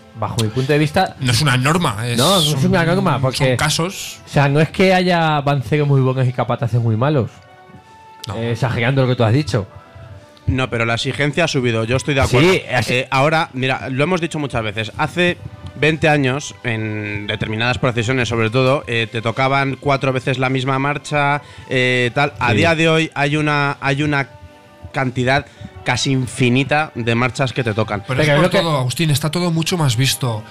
bajo mi punto de vista, No es una norma. No es una norma, porque- Son casos. o sea, no es que haya banceros muy buenos y capataces muy malos. No. Exagerando lo que tú has dicho. No, pero la exigencia ha subido, yo estoy de acuerdo. Sí, así- Ahora, mira, lo hemos dicho muchas veces. Hace 20 años, en determinadas procesiones sobre todo, te tocaban 4 veces la misma marcha, tal. A Sí. día de hoy hay una cantidad casi infinita de marchas que te tocan. Pero Venga, es por lo que- todo, Agustín, está todo mucho más visto.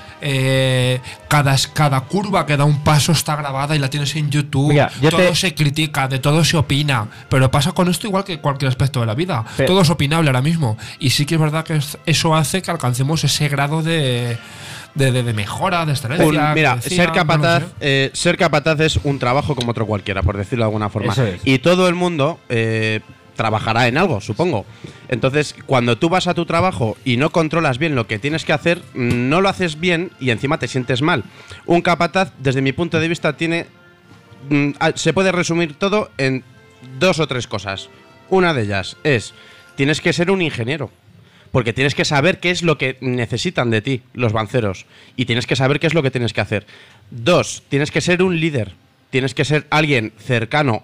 Cada curva que da un paso está grabada y la tienes en YouTube. Mira, yo todo te- se critica, de todo se opina. Pero pasa con esto igual que cualquier aspecto de la vida. Pero- Todo es opinable ahora mismo. Y sí que es verdad que eso hace que alcancemos ese grado de mejora, de excelencia. Mira, que decía, ser capataz es un trabajo como otro cualquiera, por decirlo de alguna forma. Eso es. Y todo el mundo trabajará en algo, supongo. Entonces, cuando tú vas a tu trabajo y no controlas bien lo que tienes que hacer, no lo haces bien y encima te sientes mal. Un capataz, desde mi punto de vista, se puede resumir todo en 2 o 3 cosas. Una de ellas es, tienes que ser un ingeniero. Porque tienes que saber qué es lo que necesitan de ti los banceros. Y tienes que saber qué es lo que tienes que hacer. 2, tienes que ser un líder. Tienes que ser alguien cercano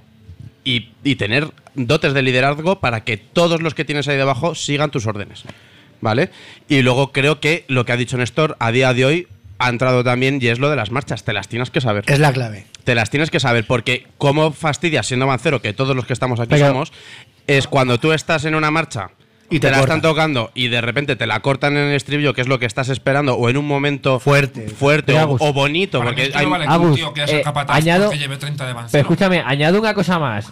y tener dotes de liderazgo para que todos los que tienes ahí debajo sigan tus órdenes. ¿Vale? Y luego creo que lo que ha dicho Néstor a día de hoy ha entrado también y es lo de las marchas. Te las tienes que saber. Es la clave. Te las tienes que saber porque cómo fastidias siendo bancero, que todos los que estamos aquí Pero- somos, es cuando tú estás en una marcha Y y te te la cortan. están tocando y de repente te la cortan en el estribillo, que es lo que estás esperando, o en un momento Fuerte. Mira, o, Gus, o bonito. Para Porque mí esto hay, no vale que Agus, un tío que ya sea capataz añado- porque lleve 30 de Pero avancero. escúchame, añado una cosa más.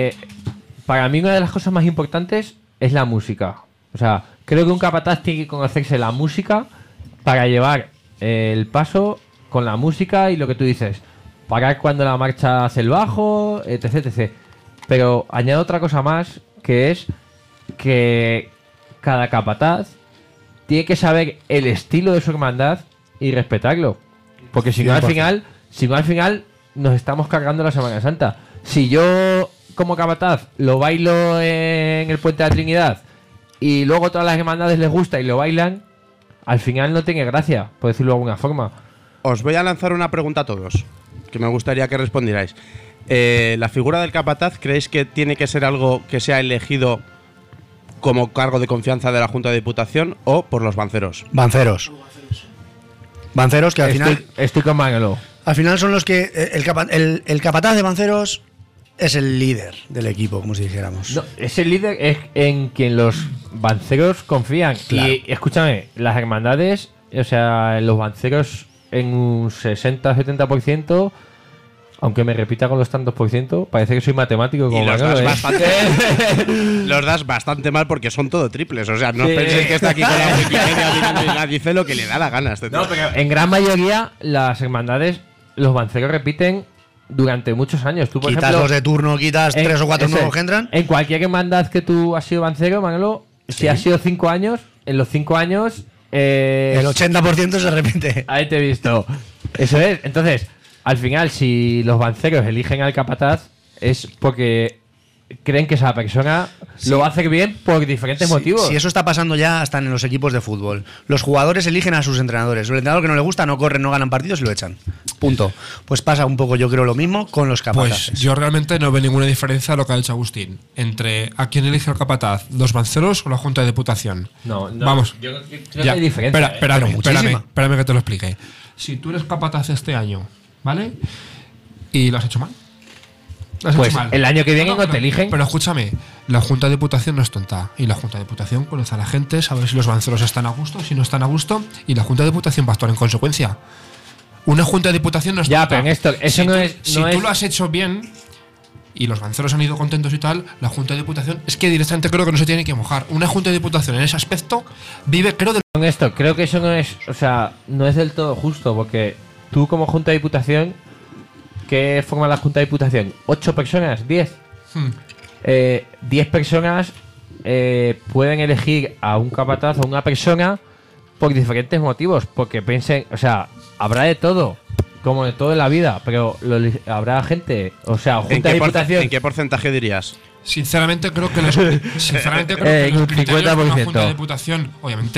Para mí una de las cosas más importantes es la música. O sea, creo que un capataz tiene que conocerse la música para llevar el paso con la música y lo que tú dices. Parar cuando la marcha hace el bajo, etc, etc. Pero añado otra cosa más, que es que cada capataz tiene que saber el estilo de su hermandad y respetarlo. Porque si no al 100%. final nos estamos cargando la Semana Santa. Si yo como capataz lo bailo en el Puente de la Trinidad y luego todas las hermandades les gusta y lo bailan, al final no tiene gracia, por decirlo de alguna forma. os voy a lanzar una pregunta a todos, que me gustaría que respondierais. ¿La figura del capataz creéis que tiene que ser algo que sea elegido como cargo de confianza de la Junta de Diputación o por los banceros? Banceros. Banceros que al final, Estoy con Manolo. al final son los que. El capataz de banceros es el líder del equipo, como si dijéramos. No, ese líder es en quien los banceros confían. Claro. Y escúchame, las hermandades, o sea, los banceros en un 60-70%, aunque me repita con los tantos por ciento, parece que soy matemático como Y los Manolo, das, ¿eh? los das bastante mal porque son todo triples. O sea, no Sí. penséis que está aquí con la Wikipedia mirando y la dice lo que le da la gana. Este tío. No, pero en gran mayoría las hermandades, los banceros repiten durante muchos años. Tú, por Quitas ejemplo, los de turno, quitas en- 3 o 4 eso nuevos es. que entran. En cualquier hermandad que tú has sido bancero, Manolo, si has sido 5 años, en los 5 años... El 80% se repite. Ahí te he visto. Eso es. Entonces, al final, si los banceros eligen al capataz, es porque creen que esa persona lo va a hacer bien por diferentes motivos. Si eso está pasando ya hasta en los equipos de fútbol. Los jugadores eligen a sus entrenadores. El entrenador que no le gusta no corren, no ganan partidos y lo echan. Punto. Pues pasa un poco, yo creo, lo mismo con los capaces. Pues yo realmente no veo ninguna diferencia a lo que ha dicho Agustín entre a quién elige el capataz, los banceros o la Junta de Diputación. No, Vamos. Yo creo que Ya, hay diferencia. espera, espérame, Pero muchísima. espérame que te lo explique. Si tú eres capataz este año, ¿vale? Y lo has hecho mal. Lo has Pues hecho mal. el año que viene no pero- te eligen. Pero escúchame, la Junta de Diputación no es tonta. Y la Junta de Diputación conoce a la gente, sabe si los banceros están a gusto, si no están a gusto. Y la Junta de Diputación va a actuar en consecuencia. Una Junta de Diputación no es Ya, tonta. pero Néstor, eso si no tú, es- Si no tú es- lo has hecho bien y los banceros han ido contentos y tal, la Junta de Diputación es que directamente creo que no se tiene que mojar. Una Junta de Diputación en ese aspecto vive, creo, del Con esto, creo que eso no es, o sea, no es del todo justo, porque tú como Junta de Diputación, ¿qué forma la Junta de Diputación? ¿8 personas? ¿10? 10 personas pueden elegir a un capataz o una persona por diferentes motivos, porque piensen, o sea, habrá de todo, como de todo en la vida, pero habrá gente, o sea, Junta de Diputación. ¿En qué porcentaje dirías? Sinceramente creo que los, sinceramente creo que Un los criterios de una 50%. Junta de Diputación, obviamente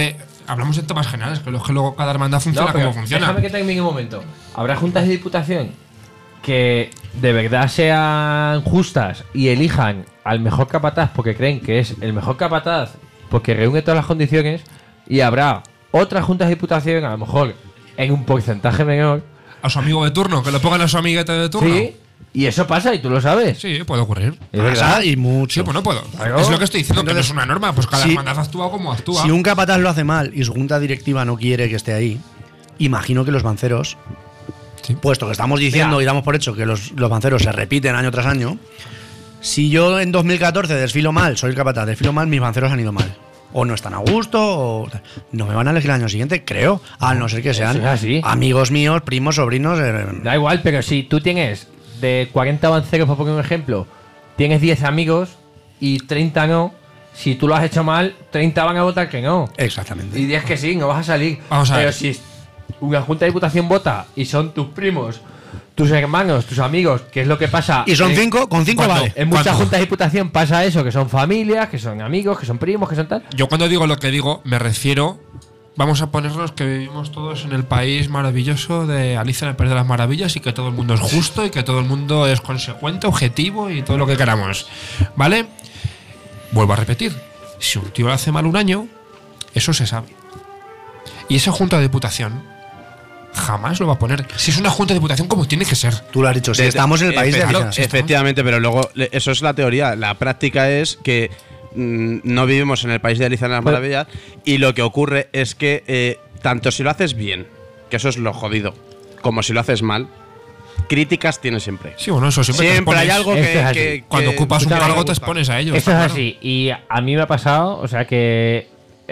hablamos en temas generales, que luego cada hermandad funciona pero como funciona. Déjame que termine un momento. Habrá juntas de diputación que de verdad sean justas y elijan al mejor capataz porque creen que es el mejor capataz porque reúne todas las condiciones, y habrá otras juntas de diputación, a lo mejor en un porcentaje menor. A su amigo de turno, que lo pongan a su amiguete de turno. Sí, y eso pasa y tú lo sabes. Sí, puede ocurrir. Es verdad. Y mucho. Sí, pues no puedo. Claro. Es lo que estoy diciendo, que no Entonces, es una norma. Pues cada si- hermandad actúa como actúa. Si un capataz lo hace mal y su junta directiva no quiere que esté ahí, imagino que los banceros, Sí. puesto que estamos diciendo Mira. y damos por hecho que los banceros se repiten año tras año, si yo en 2014 desfilo mal, soy el capataz, desfilo mal, mis banceros han ido mal. O no están a gusto, o no me van a elegir el año siguiente, creo, a no ser que sean Eso es así. amigos míos, primos, sobrinos. Da igual, pero si tú tienes de 40 banceros, por poner un ejemplo, tienes 10 amigos y 30 no, si tú lo has hecho mal, 30 van a votar que no. Exactamente. Y 10 que sí, no vas a salir. Vamos a Pero ver. si una junta de diputación vota y son tus primos, tus hermanos, tus amigos, ¿qué es lo que pasa? Y son En- 5, con 5 ¿Cuánto? vale. En muchas ¿Cuánto? juntas de diputación pasa eso, que son familias, que son amigos, que son primos, que son tal. Yo cuando digo lo que digo, me refiero. Vamos a ponernos que vivimos todos en el país maravilloso de Alicia en el País de las Maravillas y que todo el mundo es justo y que todo el mundo es consecuente, objetivo y todo lo que queramos. ¿Vale? Vuelvo a repetir. Si un tío lo hace mal un año, eso se sabe. Y esa junta de diputación jamás lo va a poner. Si es una junta de diputación como tiene que ser. Tú lo has dicho, si Desde- estamos en el país de Claro, Alicia. efectivamente, pero luego eso es la teoría. La práctica es que no vivimos en el país de Alicia en las Pero- Maravillas y lo que ocurre es que tanto si lo haces bien, que eso es lo jodido, como si lo haces mal, críticas tienes siempre. Sí, bueno, eso siempre, te Siempre hay expones. algo Esto es que, así. Cuando ocupas un no te cargo te gusta. expones a ello. Eso está es claro. así. Y a mí me ha pasado, o sea que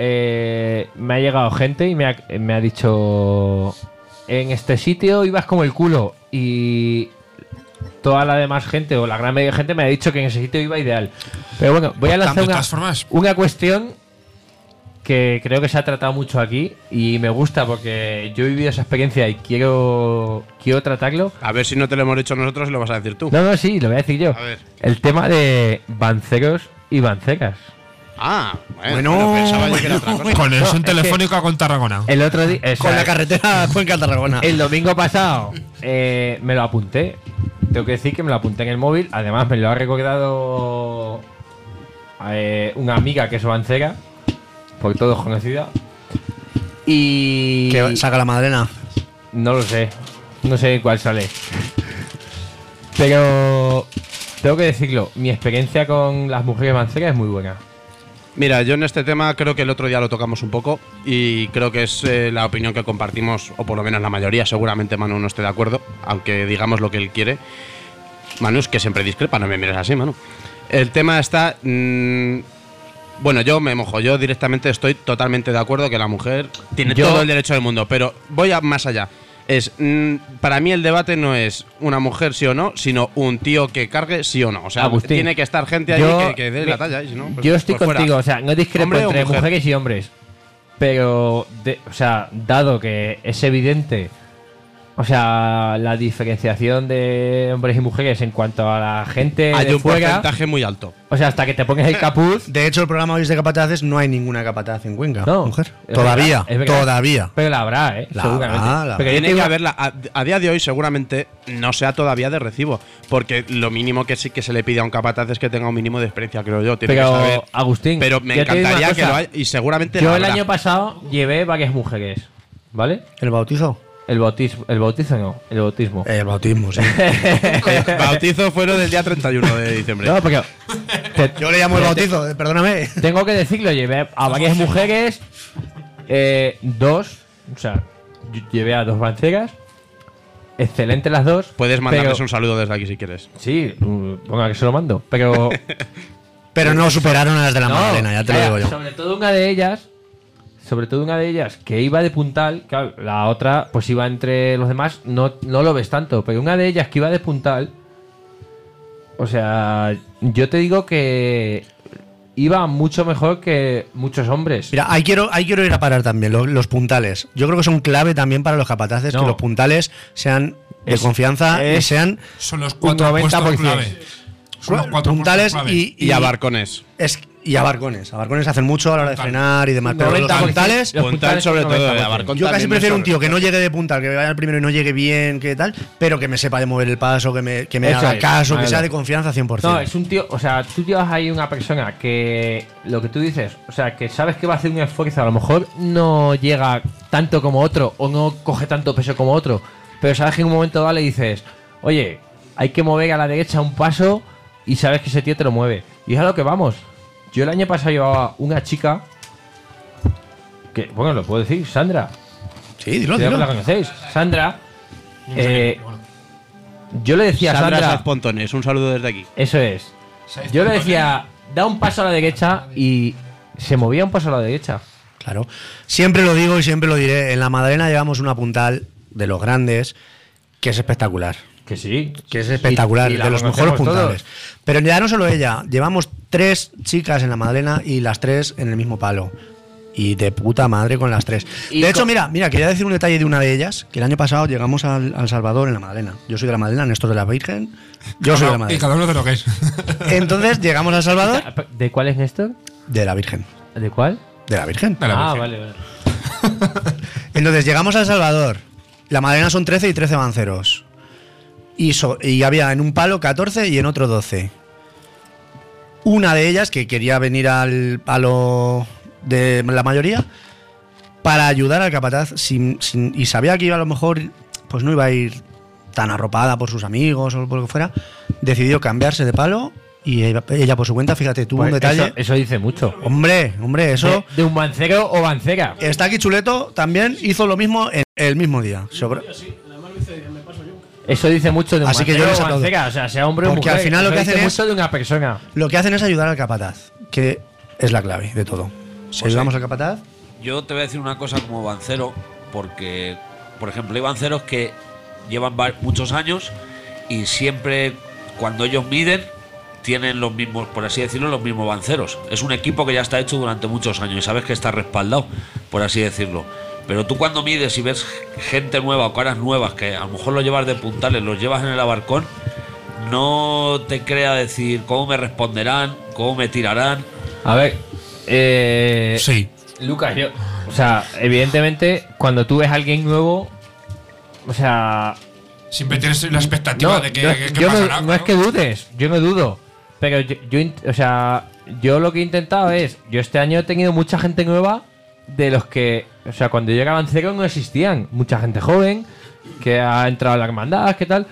me ha llegado gente y me ha dicho, en este sitio ibas como el culo, y toda la demás gente o la gran mayoría de gente me ha dicho que en ese sitio iba ideal. Pero bueno, voy a lanzar De todas formas, una cuestión que creo que se ha tratado mucho aquí y me gusta porque yo he vivido esa experiencia y quiero tratarlo. A ver si no te lo hemos dicho nosotros y lo vas a decir tú. No, sí, lo voy a decir yo. A ver. El tema de banceros y banceras. Ah, Bueno, bueno, pensaba yo que era otra cosa. conexión es que- telefónica con Tarragona. El otro día, Con la carretera Cuenca-Tarragona. el domingo pasado me lo apunté. Tengo que decir que me lo apunté en el móvil. Además, me lo ha recordado una amiga que es bancera, por todos conocida. Y Que saca la madrena. no lo sé. No sé cuál sale. Pero tengo que decirlo, mi experiencia con las mujeres banceras es muy buena. Mira, yo en este tema creo que el otro día lo tocamos un poco y creo que es la opinión que compartimos, o por lo menos la mayoría. Seguramente Manu no esté de acuerdo, aunque digamos lo que él quiere. Manu es que siempre discrepa, no me mires así, Manu. El tema está... bueno, yo me mojo, yo directamente estoy totalmente de acuerdo que la mujer tiene Yo- todo el derecho del mundo, pero voy a más allá. Para mí el debate no es una mujer sí o no, sino un tío que cargue sí o no. O sea, Agustín, tiene que estar gente ahí yo- que dé la talla. Y si no, pues- Yo estoy pues fuera. contigo, o sea, no discrepo ¿Hombre o entre mujer? mujeres y hombres. Pero, o sea, dado que es evidente, o sea, la diferenciación de hombres y mujeres en cuanto a la gente Hay de un fuera, porcentaje muy alto. o sea, hasta que te pones el capuz. De hecho, el programa hoy es de capataces, no hay ninguna capataz en Cuenca. No, mujer. es Todavía, verdad, es verdad. todavía. Pero la habrá, La seguramente. habrá, la Pero yo Tiene te que iba- haberla. A día de hoy seguramente no sea todavía de recibo, porque lo mínimo que sí que se le pide a un capataz es que tenga un mínimo de experiencia, creo yo. Tiene Pero, que saber. Agustín, Pero me yo te digo una encantaría que cosa. lo haya, y seguramente Yo lo el habrá. año pasado llevé varias mujeres, ¿vale? ¿El bautizo? El bautizo no, el bautismo. El bautismo, sí. El bautizo fue lo del día 31 de diciembre. No, pero Yo le llamo el bautizo, perdóname. tengo que decirlo, llevé a varias mujeres, dos, o sea, llevé a dos banceras, excelentes las dos. Puedes mandarles pero- un saludo desde aquí si quieres. Sí, ponga que se lo mando, pero Pero no superaron a las de la no, Magdalena, ya te lo calla, digo yo. Sobre todo una de ellas que iba de puntal, claro, la otra pues iba entre los demás, no lo ves tanto, pero una de ellas que iba de puntal, o sea, yo te digo que iba mucho mejor que muchos hombres. Mira, ahí quiero ir a parar también, los puntales. Yo creo que son clave también para los capataces, No. que los puntales sean de Es- confianza y es- Son los un 4 puestos 90%. clave. Son los 4 puntales puestos clave. Y a barcones. y Abarcones. Abarcones hacen mucho a la hora de frenar y demás. Pero los 90%. puntales, Los Puntal puntales sobre son todo, 90%. Abarcón yo casi también prefiero es un tío que sobre no llegue de puntal, que vaya al primero y no llegue bien, que tal, pero que me sepa de mover el paso, que me Eso haga es, caso, que vale. sea de confianza 100%. No, es un tío, o sea, tú llevas ahí una persona que lo que tú dices, o sea, que sabes que va a hacer un esfuerzo, a lo mejor no llega tanto como otro o no coge tanto peso como otro, pero sabes que en un momento dado le dices, oye, hay que mover a la derecha un paso y sabes que ese tío te lo mueve. Y es a lo que vamos. Yo el año pasado llevaba una chica que, bueno, lo puedo decir, Sandra. Sí, dilo, Creo que la dilo. conocéis. Sandra. Yo le decía a Sandra Sandra. Sáez Pontones, un saludo desde aquí. Eso es. Yo le decía, da un paso a la derecha y se movía un paso a la derecha. Claro. Siempre lo digo y siempre lo diré. En la Madalena llevamos una puntal de los grandes que es espectacular. Que sí. Que es espectacular, Y la de los mejores conocemos puntales. Pero ya no solo ella, llevamos 3 chicas en la Madalena y las 3 en el mismo palo. Y de puta madre con las 3. Y De hecho, con- mira, quería decir un detalle de una de ellas, que el año pasado llegamos al Salvador en la Madalena. Yo soy de la Madalena, Néstor de la Virgen. Yo soy de la Y Madalena. cada uno de lo que es. Entonces llegamos al Salvador ¿De cuál es Néstor? de la Virgen. ¿De cuál? De la Virgen. De la Ah, Virgen. vale. Entonces llegamos a El Salvador. La Madalena son 13 y 13 banceros. Y había en un palo 14 y en otro 12. Una de ellas que quería venir al palo de la mayoría para ayudar al capataz y sabía que iba a lo mejor pues no iba a ir tan arropada por sus amigos o por lo que fuera. Decidió cambiarse de palo y ella por su cuenta, fíjate, tuvo un Pues detalle. Eso dice mucho. Hombre, eso. De un bancero o bancera. Está aquí Chuleto, también hizo lo mismo en el mismo día. Eso dice mucho de un Así que yo bancero les o aplaudo. bancera. O sea, sea hombre o Porque mujer. al final lo Eso que dice hacen es- mucho de una persona. Lo que hacen es ayudar al capataz, que es la clave de todo. Si ayudamos al capataz, Yo te voy a decir una cosa como bancero, porque, por ejemplo, hay banceros que llevan muchos años y siempre, cuando ellos miden, tienen los mismos, por así decirlo, los mismos banceros. Es un equipo que ya está hecho durante muchos años y sabes que está respaldado, por así decirlo. Pero tú cuando mides y ves gente nueva o caras nuevas que a lo mejor los llevas de puntales, los llevas en el abarcón, no te crea decir cómo me responderán, cómo me tirarán. A ver. Sí. Lucas, o sea, evidentemente, cuando tú ves a alguien nuevo, o sea, Siempre tienes la expectativa no, de que, yo, que yo pasará. no es que dudes, yo no dudo, pero o sea, yo lo que he intentado es, yo este año he tenido mucha gente nueva de los que, o sea, cuando yo llegaba en cero no existían, mucha gente joven que ha entrado a la hermandad, ¿qué tal?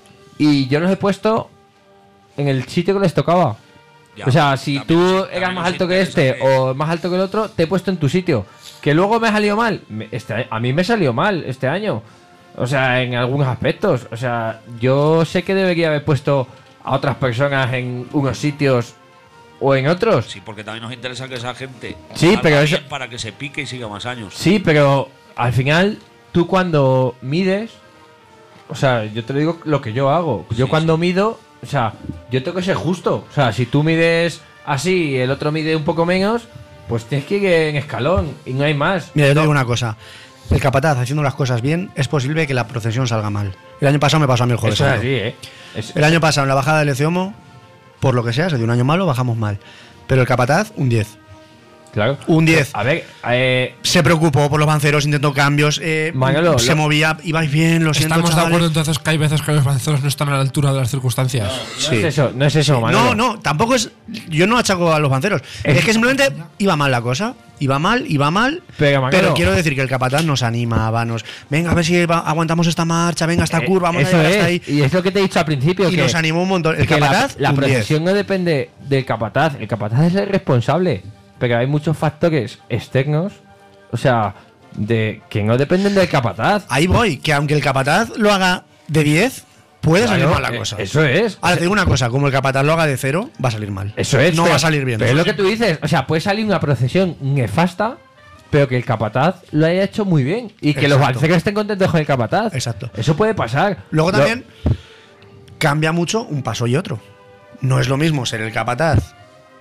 Y yo los he puesto en el sitio que les tocaba. Ya, O sea, si también tú nos- eras también más nos alto que interesa este o más alto que el otro, te he puesto en tu sitio. Que luego me ha salido mal. A mí me salió mal este año. O sea, en algunos aspectos. O sea, yo sé que debería haber puesto a otras personas en unos sitios o en otros. Sí, porque también nos interesa que esa gente Sí, salga pero bien eso- para que se pique y siga más años. Sí, pero al final, tú cuando mides. O sea, yo te lo digo lo que yo hago. Yo Sí, cuando mido. O sea, yo tengo que ser justo. O sea, si tú mides así y el otro mide un poco menos, pues tienes que ir en escalón y no hay más. mira, yo te digo una cosa. El capataz haciendo las cosas bien, es posible que la procesión salga mal. El año pasado me pasó a mí el jueves Eso es santo. así, ¿eh? Es- El año pasado en la bajada del Eciomo, por lo que sea, se dio un año malo, bajamos mal. Pero el capataz, un 10. claro. Un 10. A ver, Se preocupó por los banceros, intentó cambios, Manolo, se movía, ibais bien, lo siento, Estamos de chavales. acuerdo entonces que hay veces que los banceros no están a la altura de las circunstancias. no es eso, no es eso, Manolo. No, tampoco es. Yo no achaco a los banceros. Es que simplemente iba mal la cosa. Iba mal. Pero, Manolo, quiero decir que el capataz nos animaba, venga, a ver si aguantamos esta marcha, venga, esta curva, vamos a eso llegar es, hasta ahí. y es lo que te he dicho al principio. Y que nos animó un montón. El que capataz, la un 10. procesión no depende del capataz. El capataz es el responsable. Pero hay muchos factores externos, o sea, de que no dependen del capataz. Ahí voy, que aunque el capataz lo haga de 10, puede salir Claro, mal la cosa. Eso es. Ahora te digo una cosa, como el capataz lo haga de 0, va a salir mal. Eso es. No pero- va a salir bien. Pero es lo que tú dices. O sea, puede salir una procesión nefasta, pero que el capataz lo haya hecho muy bien. Y que los Exacto. banceros estén contentos con el capataz. Exacto. Eso puede pasar. Luego Lo- también cambia mucho un paso y otro. No es lo mismo ser el capataz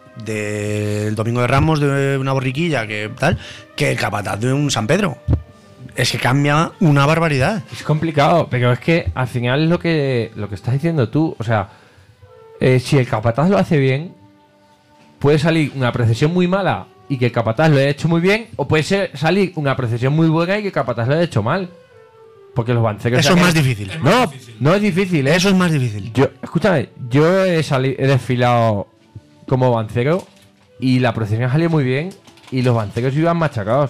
del Domingo de Ramos de una borriquilla que tal, que el capataz de un San Pedro. Es que cambia una barbaridad. Es complicado, pero es que al final es lo que estás diciendo tú. O sea, si el capataz lo hace bien, puede salir una procesión muy mala y que el capataz lo haya hecho muy bien, o puede salir una procesión muy buena y que el capataz lo haya hecho mal. Porque los banceros... Eso es más difícil. No, no es difícil, ¿eh? Eso es más difícil. Escúchame, yo he desfilado como bancero y la procesión salió muy bien y los banceros iban machacados.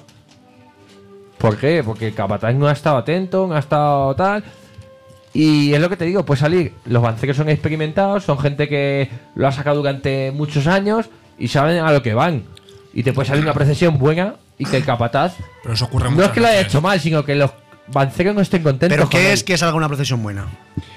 ¿Por qué? Porque el capataz no ha estado atento, no ha estado tal... Y es lo que te digo, puede salir. Los banceros son experimentados, son gente que lo ha sacado durante muchos años y saben a lo que van. Y te puede salir una procesión buena y que el capataz... Pero eso ocurre no es que lo haya hecho mal, sino que los banceros no estén contentos. ¿Pero con qué él. es que salga una procesión buena?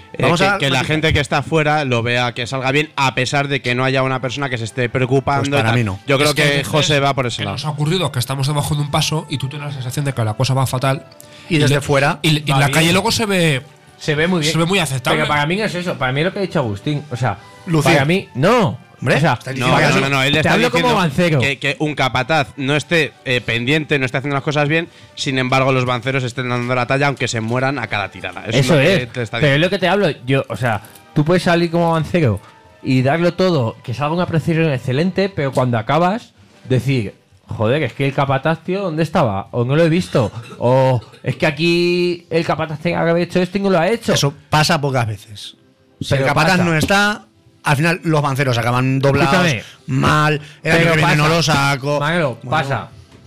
Que la gente que está afuera lo vea que salga bien, a pesar de que no haya una persona que se esté preocupando. Pues para y tal. mí no. Yo creo Es que hay veces José va por ese que lado. Nos ha ocurrido que estamos debajo de un paso y tú tienes la sensación de que la cosa va fatal. Y desde fuera Y va la bien. calle luego se ve muy bien. Se ve muy aceptable. Pero para mí no es eso. Para mí es lo que ha dicho Agustín. O sea, Lucir. para mí... No. Hombre, o sea, estás No, diciendo no, él te está hablo como diciendo bancero. que un capataz no esté pendiente, no esté haciendo las cosas bien, sin embargo los banceros estén dando la talla aunque se mueran a cada tirada. Eso lo que es. te está Pero es diciendo. lo que te hablo. Yo, o sea, tú puedes salir como avancero y darlo todo, que salga una precisión excelente, pero cuando acabas, decir, joder, es que el capataz, tío, ¿dónde estaba? O no lo he visto. O es que aquí el capataz tenga que haber hecho esto y no lo ha hecho. Eso pasa pocas veces. Si Pero el capataz pasa. no está, al final los banceros acaban doblados, Escúchame. mal, el año Pero que viene pasa. no lo saco. Manolo, Bueno, pasa.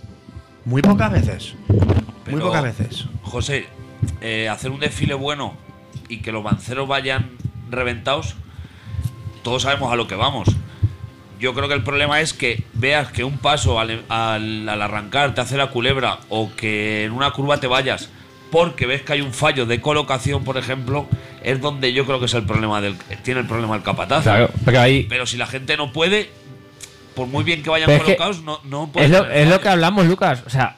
Muy pocas veces. Muy Pero, pocas veces. José, hacer un desfile bueno y que los banceros vayan reventados, todos sabemos a lo que vamos. Yo creo que el problema es que veas que un paso al arrancar te hace la culebra o que en una curva te vayas porque ves que hay un fallo de colocación, por ejemplo, es donde yo creo que es el problema tiene el problema el capataz. Claro, pero ahí... Pero si la gente no puede, por muy bien que vayan Pero es que colocados, no puede. Es lo que hablamos, Lucas. O sea,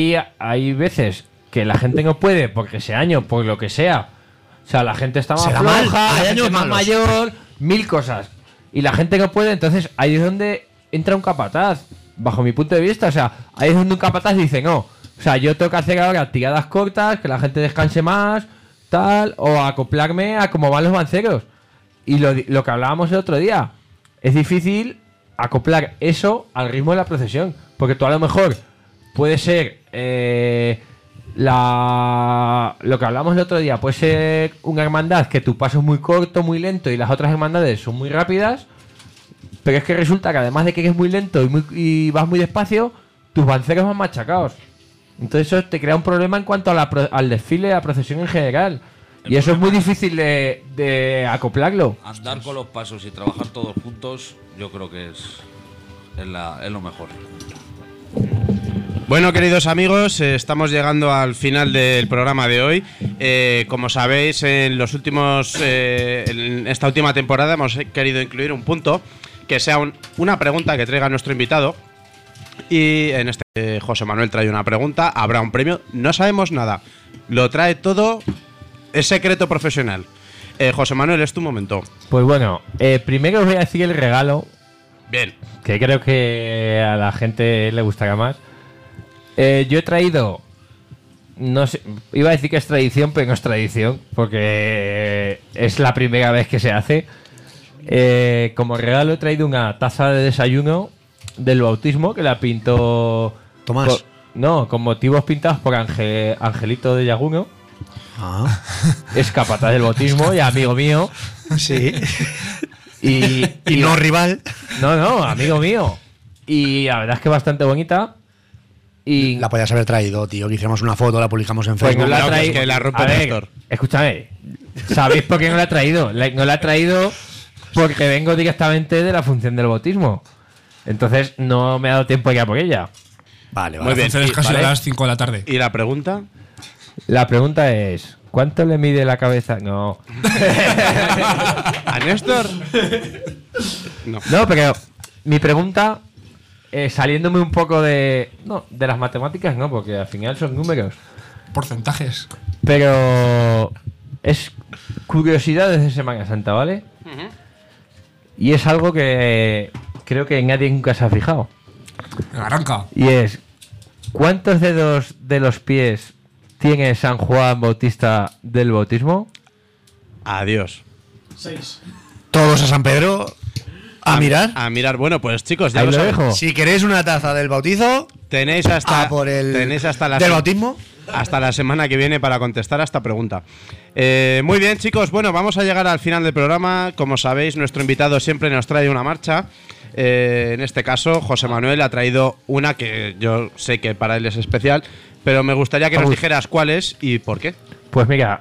hay veces que la gente no puede porque ese año, por lo que sea. O sea, la gente está más Se da mal. floja, Hay la gente años es más malos. mayor, mil cosas. Y la gente no puede, entonces ahí es donde entra un capataz, bajo mi punto de vista. O sea, ahí es donde un capataz dice, no. O sea, yo tengo que hacer ahora tiradas cortas, que la gente descanse más, tal, o acoplarme a cómo van los banceros. Y lo que hablábamos el otro día, es difícil acoplar eso al ritmo de la procesión. Porque tú a lo mejor puede ser lo que hablamos el otro día, puede ser una hermandad que tu paso es muy corto, muy lento y las otras hermandades son muy rápidas, pero es que resulta que además de que eres muy lento y vas muy despacio, tus banceros van machacados. Entonces eso te crea un problema en cuanto a al desfile, a la procesión en general. Y eso es muy difícil de acoplarlo. Andar con los pasos y trabajar todos juntos, yo creo que es lo mejor. Bueno, queridos amigos, estamos llegando al final del programa de hoy. Como sabéis, en esta última temporada hemos querido incluir un punto que sea una pregunta que traiga nuestro invitado. Y en este José Manuel trae una pregunta, habrá un premio. No sabemos nada, lo trae todo, es secreto profesional. José Manuel, es tu momento. Pues bueno, primero os voy a decir el regalo, Bien. que creo que a la gente le gustará más. Yo he traído, no sé, iba a decir que es tradición, pero no es tradición, porque es la primera vez que se hace. Como regalo he traído una taza de desayuno del bautismo que la pintó Tomás. con motivos pintados por Angelito de Yaguno. Ah, Es capataz del bautismo y amigo mío. sí. Y no rival. No, amigo mío. Y la verdad es que bastante bonita. Y La podías haber traído, tío. Que hiciéramos una foto, la publicamos en pues Facebook. no la Claro, traí- que es que la rompe A ver, Néstor. escúchame. ¿Sabéis por qué no la he traído? No la he traído porque vengo directamente de la función del bautismo. Entonces no me ha dado tiempo ya por ella. Vale, Muy vale. bien. Entonces casi ¿vale? a las 5 de la tarde. ¿Y la pregunta? La pregunta es: ¿cuánto le mide la cabeza? No. ¿A Néstor? No. No, pero mi pregunta, saliéndome un poco de las matemáticas, no, porque al final son números. Porcentajes. Pero es curiosidades de Semana Santa, ¿vale? Y es algo que creo que nadie nunca se ha fijado. Arranca. Y es: ¿cuántos dedos de los pies tiene San Juan Bautista del bautismo? Adiós. Todos a San Pedro. ¿A mirar? A mirar. Bueno, pues chicos, ya Ahí lo lo sabéis. dejo. Si queréis una taza del bautizo, Tenéis hasta, por el tenéis hasta la del bautismo. hasta la semana que viene para contestar a esta pregunta. Muy bien, chicos. Bueno, vamos a llegar al final del programa. Como sabéis, nuestro invitado siempre nos trae una marcha. En este caso, José Manuel ha traído una que yo sé que para él es especial, pero me gustaría que nos dijeras cuál es y por qué. Pues mira,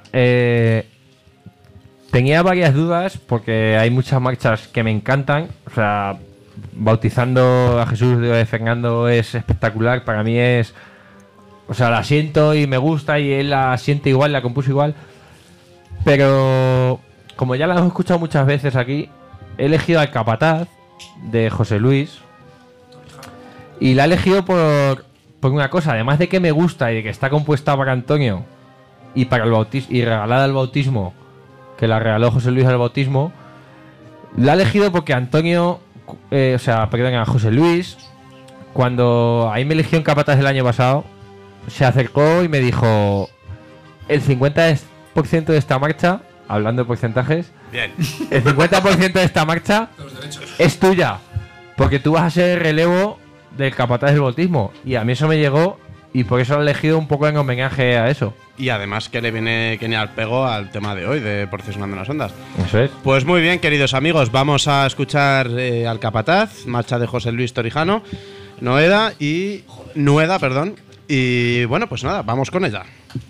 tenía varias dudas porque hay muchas marchas que me encantan. O sea, bautizando a Jesús de Fernando es espectacular. Para mí es... O sea, la siento y me gusta y él la siente igual, la compuso igual. Pero como ya la hemos escuchado muchas veces aquí, he elegido al Capataz de José Luis. Y la he elegido por una cosa, además de que me gusta y de que está compuesta para Antonio y para el bautismo y regalada al bautismo, que la regaló José Luis al bautismo. La he elegido porque Antonio, a José Luis, cuando ahí me eligió en Capataz el año pasado, se acercó y me dijo: el 50% de esta marcha, hablando de porcentajes, Bien. el 50% de esta marcha es tuya, porque tú vas a ser el relevo del Capataz del bautismo. Y a mí eso me llegó y por eso lo he elegido un poco en homenaje a eso. Y además que le viene genial pego al tema de hoy, de Procesionando las Ondas. Eso es. Pues muy bien, queridos amigos, vamos a escuchar al Capataz, marcha de José Luis Torijano, Nueda, perdón. Y bueno, pues nada, vamos con ella.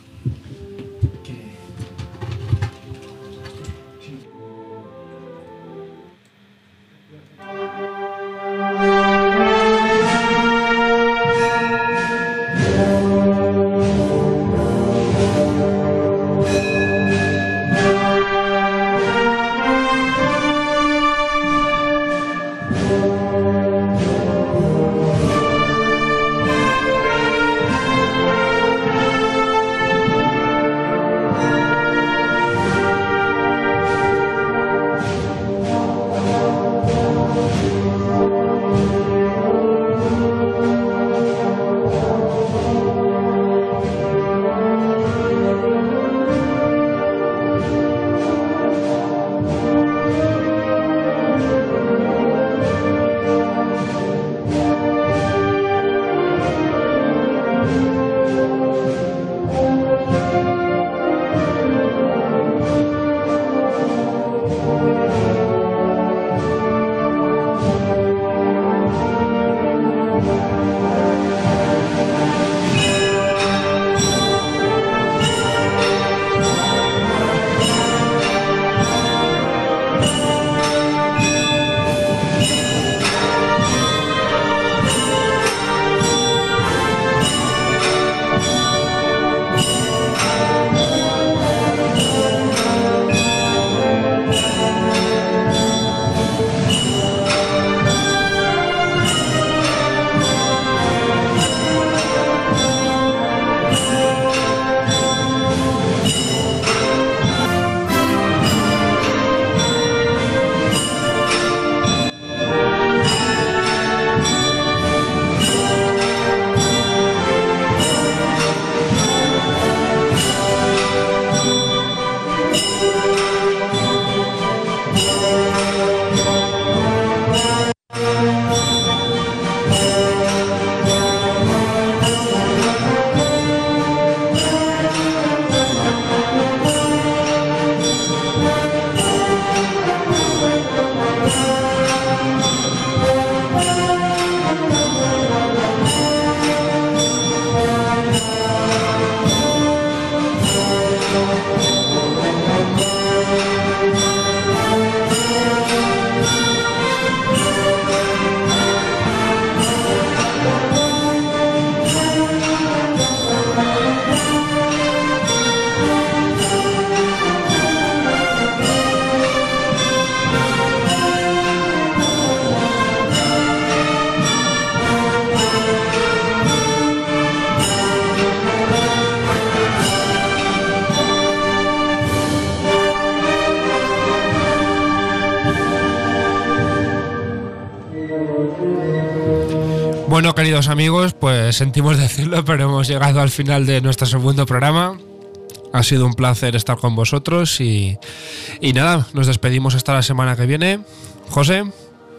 Bueno, queridos amigos, pues sentimos decirlo, pero hemos llegado al final de nuestro segundo programa. Ha sido un placer estar con vosotros y nada, nos despedimos hasta la semana que viene. José.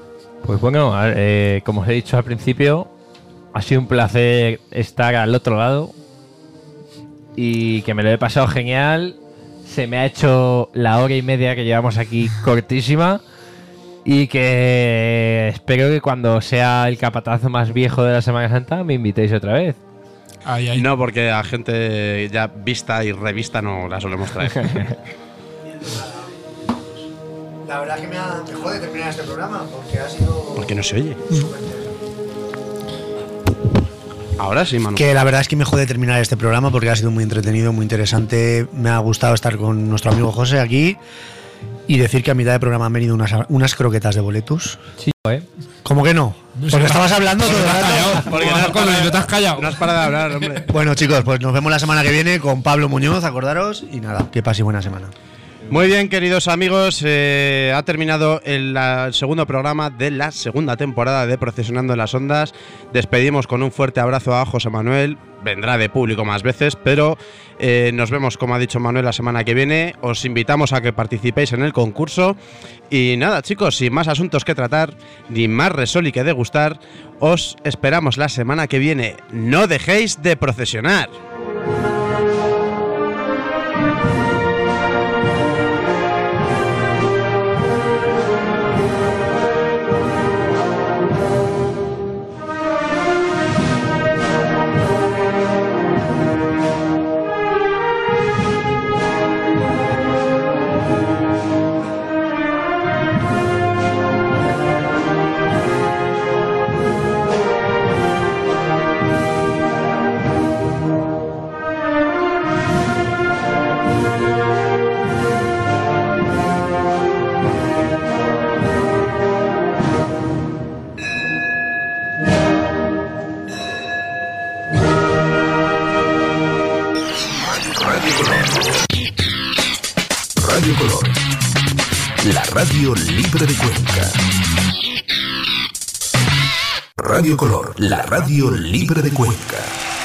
Pues bueno, como os he dicho al principio, ha sido un placer estar al otro lado y que me lo he pasado genial. Se me ha hecho la hora y media que llevamos aquí cortísima y que espero que cuando sea el capatazo más viejo de la Semana Santa me invitéis otra vez. Ahí. No, porque a gente ya vista y revista no la solemos traer. La verdad que me jode terminar este programa porque ha sido... Porque no se oye. Ahora sí, Manu. Que la verdad es que me jode terminar este programa porque ha sido muy entretenido, muy interesante. Me ha gustado estar con nuestro amigo José aquí y decir que a mitad de programa han venido unas croquetas de boletus. Sí, ¿Cómo que no? Porque estabas hablando todo el rato. Porque no te has callado. No has parado de hablar, hombre. Bueno, chicos, pues nos vemos la semana que viene con Pablo Muñoz, acordaros. Y nada, que paséis buena semana. Muy bien, queridos amigos, ha terminado el segundo programa de la segunda temporada de Procesionando en las Ondas. Despedimos con un fuerte abrazo a José Manuel. Vendrá de público más veces, pero nos vemos, como ha dicho Manuel, la semana que viene. Os invitamos a que participéis en el concurso. Y nada, chicos, sin más asuntos que tratar, ni más resoli que degustar, os esperamos la semana que viene. No dejéis de procesionar. Radio Color, la radio libre de Cuenca. Radio Color, la radio libre de Cuenca.